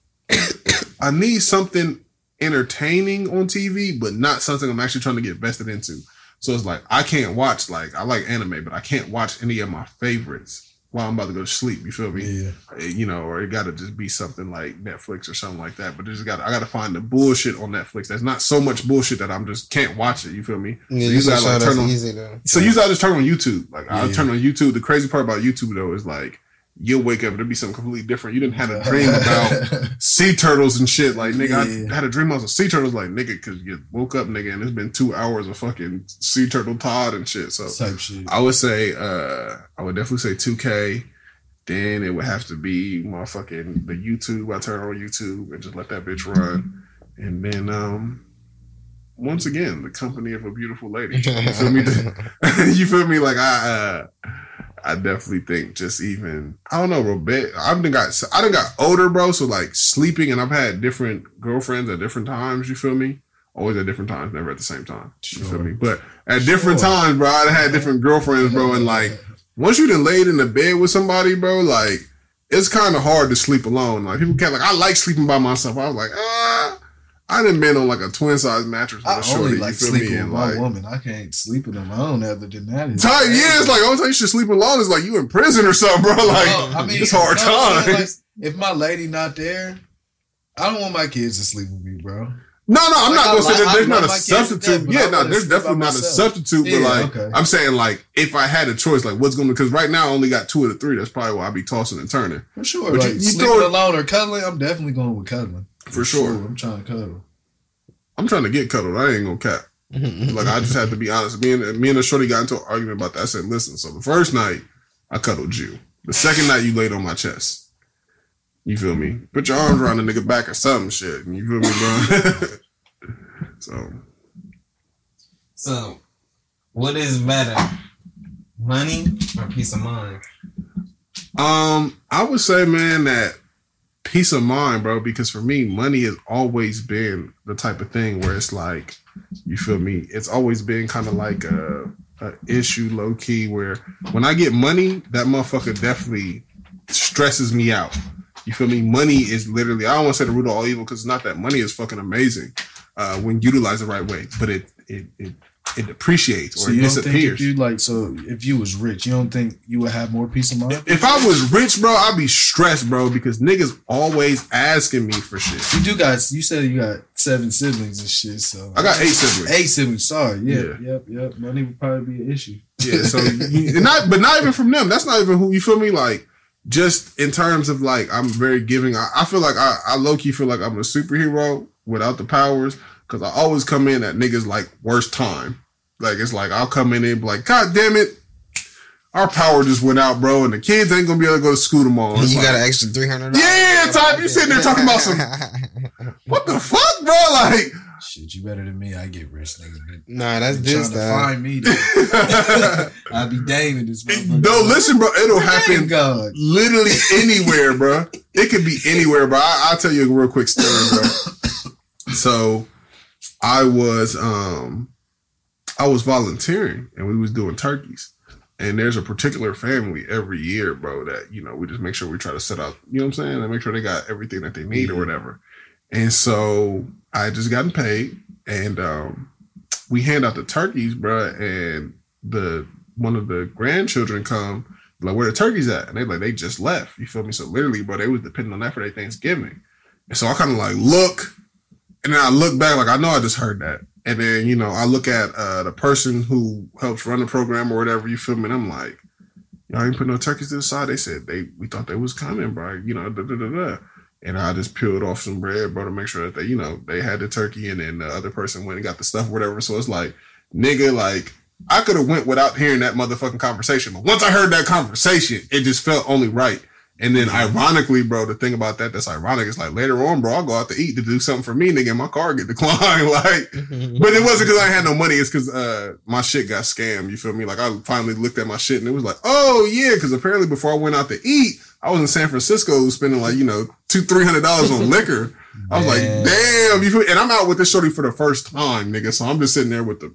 I need something entertaining on TV, but not something I'm actually trying to get vested into. So it's like, I can't watch, like, I like anime, but I can't watch any of my favorites while I'm about to go to sleep. You feel me? Yeah. You know, or it got to just be something like Netflix or something like that. But I got to find the bullshit on Netflix. There's not so much bullshit that I'm just can't watch it. You feel me? Yeah, so usually like, that's easy though. So usually I just turn on YouTube. Like I'll turn on YouTube. The crazy part about YouTube though is like you'll wake up and it'll be something completely different. You didn't have a dream about sea turtles and shit. Like nigga, I had a dream about sea turtles. Like nigga, because you woke up nigga and it's been 2 hours of fucking sea turtle Todd and shit. So type shit. I would say I would definitely say 2K. Then it would have to be motherfucking the YouTube. I turn on YouTube and just let that bitch run. And then once again, the company of a beautiful lady. You feel me? You feel me? Like I definitely think just even I don't know, bro. I done got older, bro. So like sleeping, and I've had different girlfriends at different times. You feel me? Always at different times, never at the same time. You feel me? But at different times, bro, I had different girlfriends, bro, and like. Once you done laid in the bed with somebody, bro, like, it's kind of hard to sleep alone. Like, people can't, like, I like sleeping by myself. I was like, I done been on, like, a twin-size mattress with a shorty, only like you feel me? sleeping And, with my like, woman. I can't sleep alone other than that. yeah, it's like, only time you should sleep alone is, like, you in prison or something, bro. Like, it's hard times. Like, if my lady not there, I don't want my kids to sleep with me, bro. No, I'm not gonna say that there's not a my kids substitute. to death, Yeah, no, but there's I wanna definitely not a sleep by substitute. But myself. like, I'm saying like, if I had a choice, like, what's gonna? Because right now I only got 2 of the 3. That's probably why I be tossing and turning. For sure. But Like, you sleeping throw it- alone or cuddling, I'm definitely going with cuddling. For sure. I'm trying to cuddle. I'm trying to get cuddled. I ain't gonna cap. Like, I just have to be honest. Me and the shorty got into an argument about that. I said, listen, so the first night I cuddled you. The second night you laid on my chest. You feel me? Put your arms around the nigga back or something shit. You feel me, bro? So, what is better, money or peace of mind? I would say, man, that peace of mind, bro, because for me, money has always been the type of thing where it's like, you feel me? It's always been kind of like a issue low key where when I get money, that motherfucker definitely stresses me out. You feel me? Money is literally, I don't want to say the root of all evil because it's not that. Money is fucking amazing when utilized the right way, but it depreciates or it disappears. If you was rich, you don't think you would have more peace of mind? If I was rich, bro, I'd be stressed, bro, because niggas always asking me for shit. You said you got 7 siblings and shit, so. I got 8 siblings. 8 siblings, sorry. Yep. Money would probably be an issue. Yeah, so, but not even from them. That's not even who, you feel me? Like, just in terms of like, I'm very giving. I feel like I low-key feel like I'm a superhero without the powers. Cause I always come in at niggas like worst time. Like it's like I'll come in and be like, God damn it, our power just went out, bro, and the kids ain't gonna be able to go to school tomorrow. And you like, got an extra $300. Yeah, Todd, you sitting there talking about some what the fuck, bro? Like shit, you better than me. I get rich, nigga. Nah, that's just trying to find me. I'll be damning this motherfucker. No, listen, bro, it'll happen God. Literally anywhere, bro. It could be anywhere, bro. I'll tell you a real quick story, bro. So I was volunteering and we was doing turkeys. And there's a particular family every year, bro, that, you know, we just make sure we try to set out, you know what I'm saying? And make sure they got everything that they need or whatever. And so I just gotten paid and we hand out the turkeys, bro, and one of the grandchildren come, like, where the turkeys at? And they like, they just left. You feel me? So literally, bro, they was depending on that for their Thanksgiving. And so I kind of like look, and then I look back, like, I know I just heard that. And then, you know, I look at the person who helps run the program or whatever, you feel me? And I'm like, y'all ain't put no turkeys to the side. They said we thought they was coming, bro. You know, And I just peeled off some bread, bro, to make sure that they, you know, they had the turkey and then the other person went and got the stuff or whatever. So it's like, nigga, like, I could have went without hearing that motherfucking conversation. But once I heard that conversation, it just felt only right. And then ironically, bro, the thing about that's ironic is like later on, bro, I'll go out to eat to do something for me, nigga, and my car get declined. Like, but it wasn't because I had no money. It's because my shit got scammed. You feel me? Like I finally looked at my shit and it was like, oh yeah, because apparently before I went out to eat, I was in San Francisco spending like, you know, $200-300 on liquor. I was like, damn, you feel me? And I'm out with this shorty for the first time, nigga. So I'm just sitting there with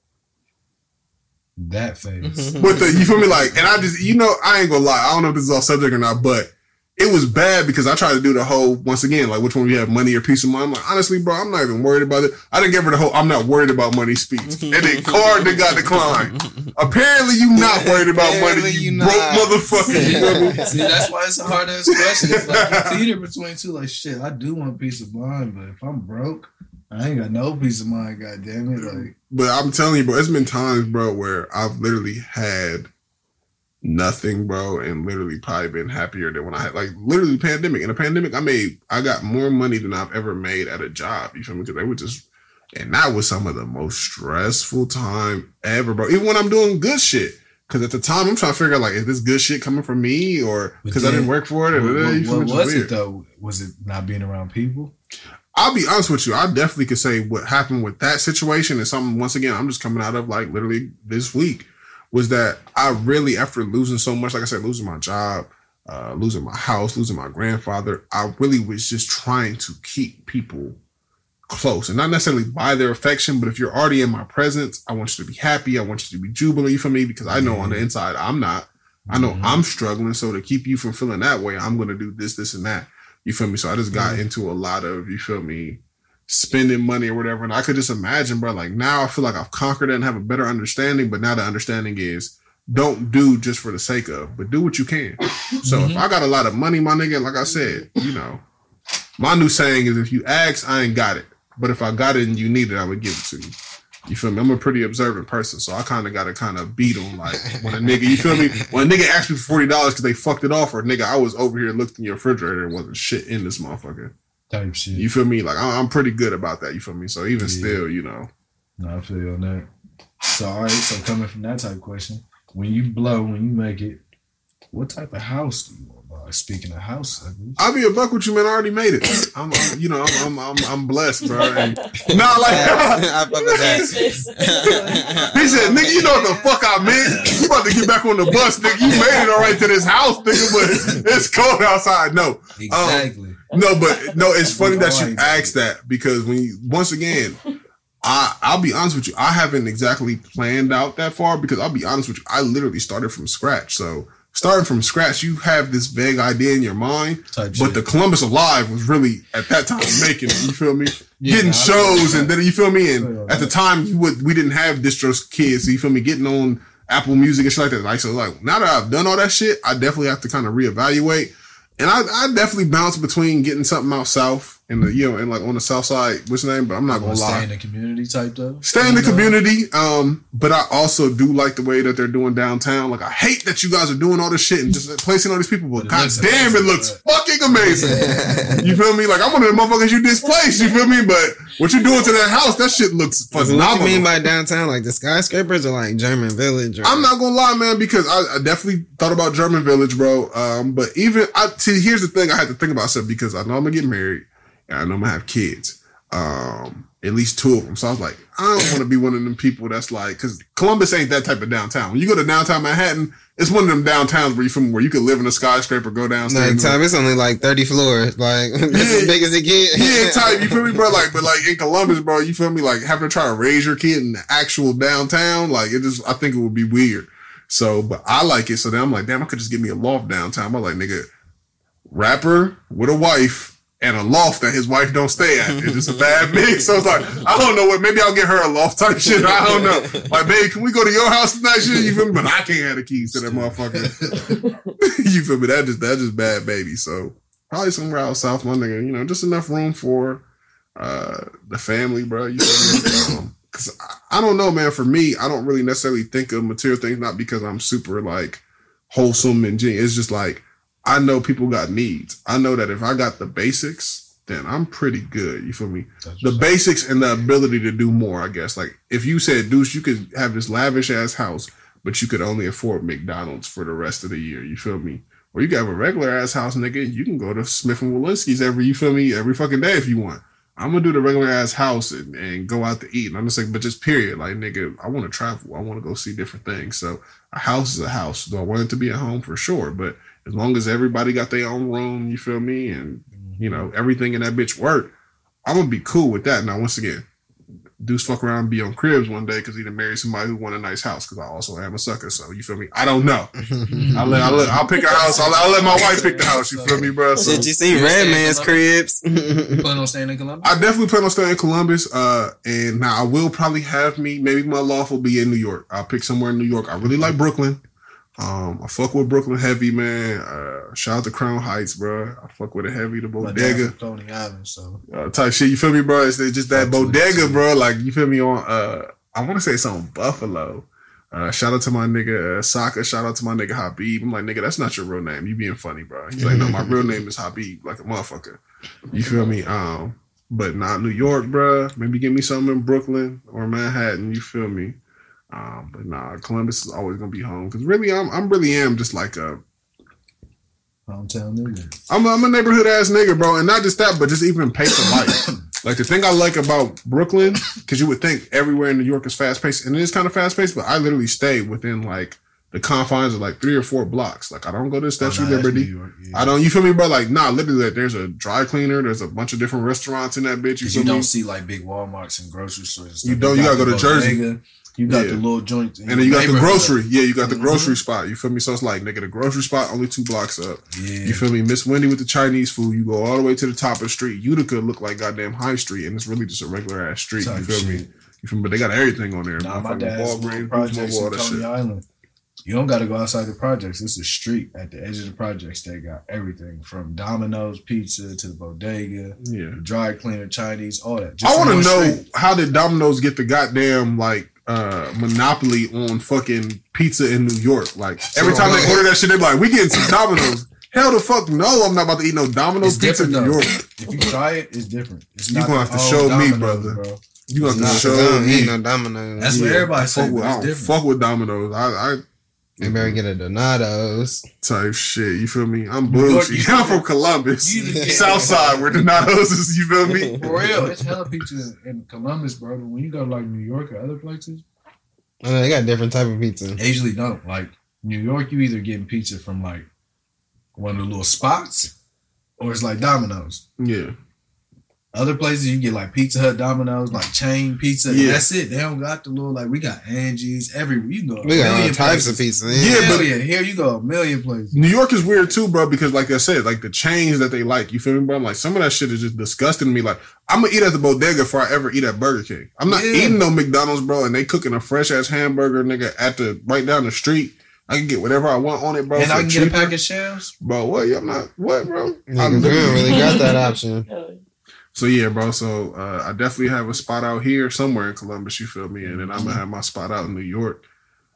that face. With the, you feel me? Like, and I just, you know, I ain't gonna lie. I don't know if this is all subject or not, but it was bad because I tried to do the whole, once again, like which one we have, money or peace of mind. I'm like, honestly, bro, I'm not even worried about it. I didn't give her the whole, I'm not worried about money speech. And then card that got declined. Apparently you not worried about money, you broke motherfucker. You feel me? See, that's why it's a hard ass question. It's like, it's either between two, like, shit, I do want peace of mind, but if I'm broke, I ain't got no peace of mind, goddamn it. Like, but I'm telling you, bro, it's been times, bro, where I've literally had nothing, bro, and literally probably been happier than when I had, like, literally pandemic. In a pandemic, I got more money than I've ever made at a job. You feel me? Because they were just, and that was some of the most stressful time ever, bro. Even when I'm doing good shit. Because at the time, I'm trying to figure out, like, is this good shit coming from me or because I didn't work for it? What was it, though? Was it not being around people? I'll be honest with you. I definitely could say what happened with that situation is something, once again, I'm just coming out of like literally this week, was that I really, after losing so much, like I said, losing my job, losing my house, losing my grandfather, I really was just trying to keep people close and not necessarily by their affection, but if you're already in my presence, I want you to be happy. I want you to be jubilant for me because I know on the inside, I'm not. I know I'm struggling. So to keep you from feeling that way, I'm going to do this, this, and that. You feel me? So I just got into a lot of, you feel me, spending money or whatever. And I could just imagine, bro, like now I feel like I've conquered it and have a better understanding. But now the understanding is don't do just for the sake of, but do what you can. So if I got a lot of money, my nigga, like I said, you know, my new saying is if you ask, I ain't got it. But if I got it and you need it, I would give it to you. You feel me? I'm a pretty observant person, so I kind of got to kind of beat on like when a nigga, you feel me? When a nigga asked me for $40 because they fucked it off, or nigga, I was over here looked in your refrigerator and wasn't shit in this motherfucker. Type shit. You feel me? Like I'm pretty good about that. You feel me? So even still, you know. No, I feel you on that. So all right, so coming from that type of question, when you blow, when you make it, what type of house do you want to buy? Speaking of house, I'll be a buck with you, man. I already made it. I'm blessed, bro. And, nah, like I fuck with that. he said, nigga, you know what the fuck I meant? You about to get back on the bus, nigga. You made it all right to this house, nigga, but it's cold outside. No, exactly. It's funny that you asked that because once again, I'll be honest with you. I haven't exactly planned out that far because I'll be honest with you. I literally started from scratch. So starting from scratch, you have this vague idea in your mind, but the Columbus Alive was really at that time making it. You feel me? Getting shows and then you feel me. And at the time, we didn't have distro kids. So you feel me? Getting on Apple Music and shit like that. Like so, like now that I've done all that shit, I definitely have to kind of reevaluate. And I definitely bounce between getting something out south and and like on the south side, what's the name? But I'm not gonna lie. Stay in the community type though. Stay in the community. But I also do like the way that they're doing downtown. Like I hate that you guys are doing all this shit and just placing all these people. But god damn, it looks fucking amazing. You feel me? Like I'm one of the motherfuckers you displaced. You feel me? But what you doing to that house? That shit looks phenomenal. What you mean by downtown? Like the skyscrapers or like German Village? Or... I'm not gonna lie, man, because I definitely thought about German Village, bro. But even here's the thing I had to think about stuff because I know I'm gonna get married and I know I'm gonna have kids. At least 2 of them. So I was like, I don't want to be one of them people that's like, because Columbus ain't that type of downtown. When you go to downtown Manhattan, it's one of them downtowns where you could live in a skyscraper, go downstairs. No, Tom, it's only like 30 floors. Like, that's as big as it gets. Yeah, type, you feel me, bro? Like, but like in Columbus, bro, you feel me? Like having to try to raise your kid in the actual downtown, like I think it would be weird. So, but I like it. So then I'm like, damn, I could just get me a loft downtown. I'm like, nigga, rapper with a wife and a loft that his wife don't stay at. It's just a bad mix. So it's like, I don't know what, maybe I'll get her a loft type shit. I don't know. Like, babe, can we go to your house tonight? Shit, you feel me? But I can't have the keys to that motherfucker. You feel me? That just bad baby. So probably somewhere out south, my nigga, just enough room for the family, bro. You feel me? Cause I don't know, man. For me, I don't really necessarily think of material things, not because I'm super like wholesome and genius. It's just like, I know people got needs. I know that if I got the basics, then I'm pretty good. You feel me? The basics and the ability to do more, I guess. Like if you said, Deuce, you could have this lavish ass house, but you could only afford McDonald's for the rest of the year. You feel me? Or you could have a regular ass house, nigga. You can go to Smith and Wolinski's every fucking day if you want. I'm gonna do the regular ass house and go out to eat. And I'm just like, but just period. Like, nigga, I want to travel. I want to go see different things. So a house is a house. Do I want it to be a home? For sure. But as long as everybody got their own room, you feel me? And, everything in that bitch work, I'm going to be cool with that. Now, once again, Deuce fuck around and be on cribs one day because he done married somebody who want a nice house because I also am a sucker. So, you feel me? I don't know. I'll pick a house. I'll let my wife pick the house. You feel me, bro? So, did you see Redman's cribs? You plan on staying in Columbus? I definitely plan on staying in Columbus. And now I will probably have maybe my loft will be in New York. I'll pick somewhere in New York. I really like Brooklyn. I fuck with Brooklyn heavy, man. Shout out to Crown Heights, bro. I fuck with it heavy, the bodega. Coney Island, so type shit. You feel me, bro? It's just that bodega, bro. Like you feel me on. I want to say it's on Buffalo. Shout out to my nigga Saka. Shout out to my nigga Habib. I'm like, nigga, that's not your real name. You being funny, bro. He's like, no, my real name is Habib, like a motherfucker. You feel me? But not New York, bro. Maybe give me something in Brooklyn or Manhattan. You feel me? But nah, Columbus is always gonna be home because really, I'm really just like a hometown nigga. I'm a neighborhood ass nigga, bro, and not just that, but just even pace of life. Like the thing I like about Brooklyn, because you would think everywhere in New York is fast paced, and it is kind of fast paced, but I literally stay within like the confines of like 3 or 4 blocks. Like I don't go to Statue of Liberty. York, yeah. I don't. You feel me, bro? Like nah, literally, like, there's a dry cleaner. There's a bunch of different restaurants in that bitch. You don't see like big Walmarts and grocery stores. You don't. You gotta go to Jersey. You got the little joint. And then you got the grocery. Yeah, you got the grocery spot. You feel me? So it's like, nigga, the grocery spot only 2 blocks up. Yeah. You feel me? Miss Wendy with the Chinese food. You go all the way to the top of the street. Utica look like goddamn High Street, and it's really just a regular ass street. You feel me? You feel me? But they got everything on there. Nah, my dad's projects in Coney Island. You don't got to go outside the projects. It's a street at the edge of the projects. They got everything from Domino's Pizza to the bodega, the dry cleaner, Chinese, all that. I want to know, how did Domino's get the goddamn monopoly on fucking pizza in New York? Like every time they order that shit, they be like, "We getting some Domino's." Hell the fuck no! I'm not about to eat no Domino's pizza in New York. If you try it, it's different. You gonna have to show me, brother. Bro. You gonna have to show me. No Domino's. That's what everybody says. I don't fuck with Domino's. They better get a Donatos. Type shit, you feel me? I'm New York, bougie. I'm from Columbus. Southside, where Donatos is, you feel me? For real, it's hella pizza in Columbus, bro. But when you go to like New York or other places, I know they got different type of pizza. they usually don't. Like New York, you either getting pizza from like one of the little spots, or it's like Domino's. Yeah. Other places you get like Pizza Hut, Domino's, like chain pizza. Yeah. That's it. They don't got the little like we got Angie's everywhere. You go. We got all types of pizza. Yeah, Hell but- yeah, here you go, a million places. New York is weird too, bro, because like I said, like the chains that they like, you feel me, bro? I'm like, some of that shit is just disgusting to me. Like, I'm gonna eat at the bodega before I ever eat at Burger King. I'm not Yeah. eating no McDonald's, bro, and they cooking a fresh ass hamburger, nigga, at the right down the street. I can get whatever I want on it, bro. And for I can get a cheaper. pack of shells. Bro, what? I'm not, what, bro? I Niggas, we literally- don't really got that option. So yeah, bro. So I definitely have a spot out here somewhere in Columbus. You feel me? And then I'm gonna have my spot out in New York.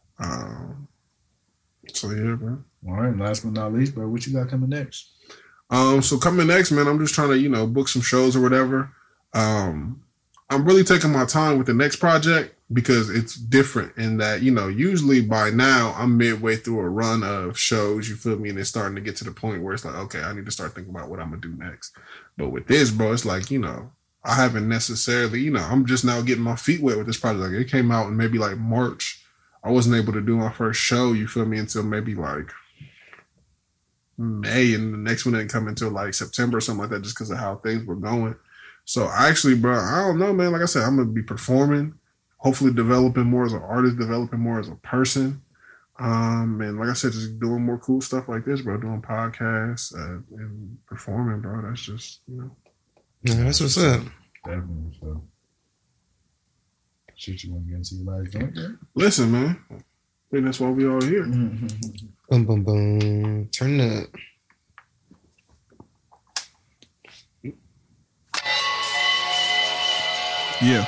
So yeah, bro. All right, last but not least, bro, what you got coming next? So coming next, man, I'm just trying to book some shows or whatever. I'm really taking my time with the next project because it's different in that usually by now I'm midway through a run of shows. You feel me? And it's starting to get to the point where it's like, okay, I need to start thinking about what I'm gonna do next. But with this, bro, it's like, I haven't necessarily, I'm just now getting my feet wet with this project. Like, it came out in maybe like March. I wasn't able to do my first show, you feel me, until maybe like May, and the next one didn't come until like September or something like that, just because of how things were going. So actually, bro, I don't know, man. Like I said, I'm gonna be performing, hopefully developing more as an artist, developing more as a person. And like I said, just doing more cool stuff like this, bro. Doing podcasts and performing, bro. That's just Yeah, that's what's up. Definitely. So, shit, you want to get into your last joint, man? Listen, man. I think that's why we all here. Boom, boom, boom. Turn it up. Yeah.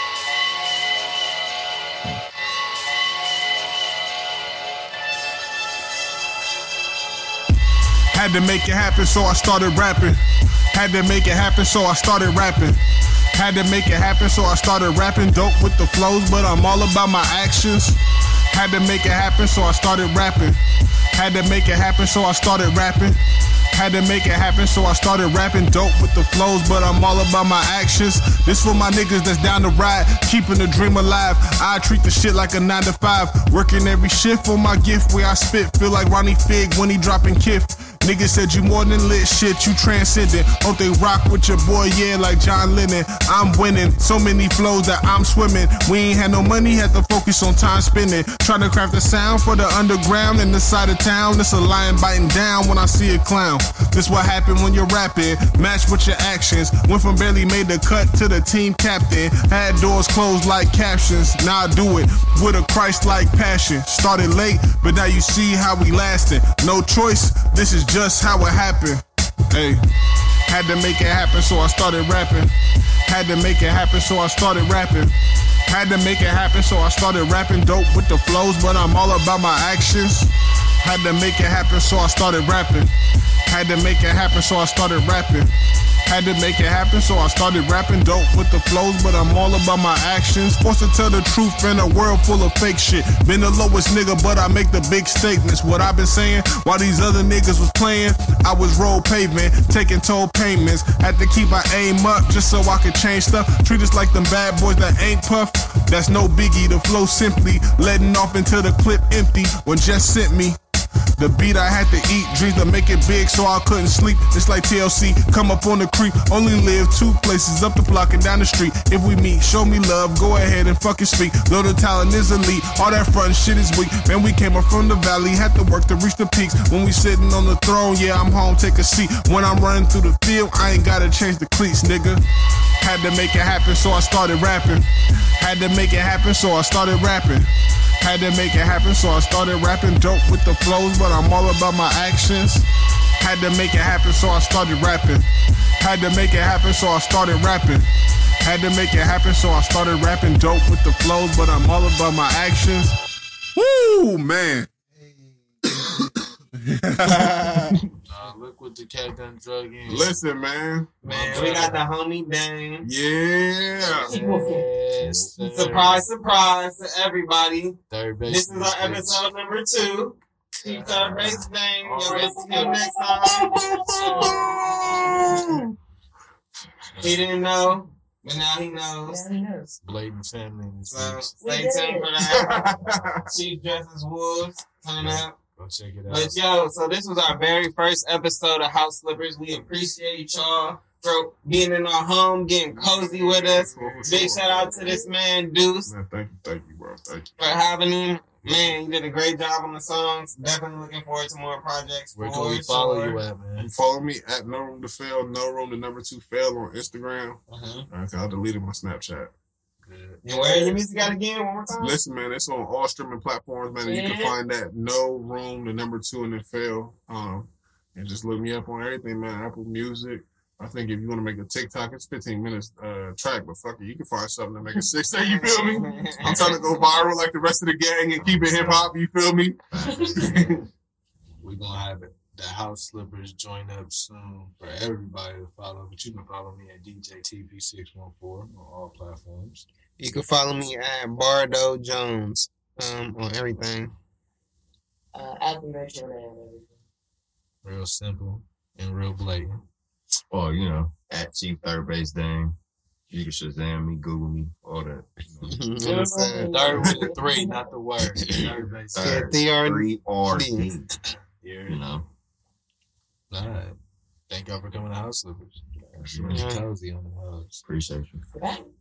Had to make it happen, so I started rapping. Had to make it happen, so I started rapping. Had to make it happen, so I started rapping. Dope with the flows, but I'm all about my actions. Had to make it happen, so I started rapping. Had to make it happen, so I started rapping. Had to make it happen, so I started rapping. Dope with the flows, but I'm all about my actions. This for my niggas that's down the ride, keeping the dream alive. I treat the shit like a 9 to 5, working every shift for my gift. Where I spit, feel like Ronnie Fig when he dropping Kiff. Niggas said you more than lit shit, you transcendent. Hope they rock with your boy, yeah, like John Lennon. I'm winning, so many flows that I'm swimming. We ain't had no money, had to focus on time spending. Trying to craft a sound for the underground in the side of town. It's a lion biting down when I see a clown. This what happened when you're rapping, match with your actions. Went from barely made the cut to the team captain. Had doors closed like captions, now I do it with a Christ-like passion. Started late, but now you see how we lasting. No choice, this is just how it happened. Hey, had to make it happen, so I started rapping. Had to make it happen, so I started rapping. Had to make it happen, so I started rapping. Dope with the flows, but I'm all about my actions. Had to make it happen, so I started rapping. Had to make it happen, so I started rapping. Had to make it happen, so I started rapping. Dope with the flows, but I'm all about my actions. Forced to tell the truth in a world full of fake shit. Been the lowest nigga, but I make the big statements. What I've been saying, while these other niggas was playing, I was road pavement, taking toll payments. Had to keep my aim up just so I could change stuff. Treat us like them bad boys that ain't puff. That's no biggie, the flow simply letting off until the clip empty. When Jess sent me the beat, I had to eat, dreams to make it big so I couldn't sleep. It's like TLC, come up on the creep. Only live 2 places, up the block and down the street. If we meet, show me love, go ahead and fucking speak. Though the talent is elite, all that front shit is weak. Man, we came up from the valley, had to work to reach the peaks. When we sitting on the throne, yeah, I'm home, take a seat. When I'm running through the field, I ain't gotta change the cleats, nigga. Had to make it happen, so I started rapping. Had to make it happen, so I started rapping. Had to make it happen, so I started rapping. Dope with the flows, but I'm all about my actions. Had to make it happen, so I started rapping. Had to make it happen, so I started rapping. Had to make it happen, so I started rapping. Dope with the flows, but I'm all about my actions. Woo, man. Look what the cat done drug in. Listen, man. Man, we got the homie Dane. Yeah. Yes, Surprise, surprise to everybody. Third base. This is our episode number 2. Chief Third Base Dane. Yo, we'll see you next time. He didn't know, but now he knows. Yeah, he knows. Blatant family in this So bitch. stay tuned for that. Chief dresses wolves coming up. Go check it out. But yo, so this was our very first episode of House Slippers. We appreciate y'all for being in our home, getting cozy with us. Big shout out to this man Deuce Man, thank you, bro. Thank you. for having him. Man, you did a great job on the songs. Definitely looking forward to more projects. Where for can we follow sure. you at, man? Follow me at No Room to Fail, No Room the number 2 Fail on Instagram. Uh-huh. Okay, I deleted my Snapchat. Good. And where your music at again? One more time. Listen, man, it's on all streaming platforms, man. And you can find that No Room the number 2 and then Fail. And just look me up on everything, man. Apple Music. I think if you want to make a TikTok, it's 15 minutes track, but fuck it, you can find something to make a 6. You feel me? I'm trying to go viral like the rest of the gang and keep it hip hop. You feel me? We're going to have the House Slippers join up soon for everybody to follow. But you can follow me at DJTP614 on all platforms. You can follow me at Bardo Jones on everything. At the Retro Man and everything. Real simple and real blatant. Or, at Chief Third Base Dane. You can Shazam me, Google me, all that. You know what I'm saying? Third with the 3, not the word. Third base. Yeah, TRD. 3RD. Yeah. All right. Thank y'all for coming to House Slippers. Sure. Really cozy on the house. Appreciate you. Right.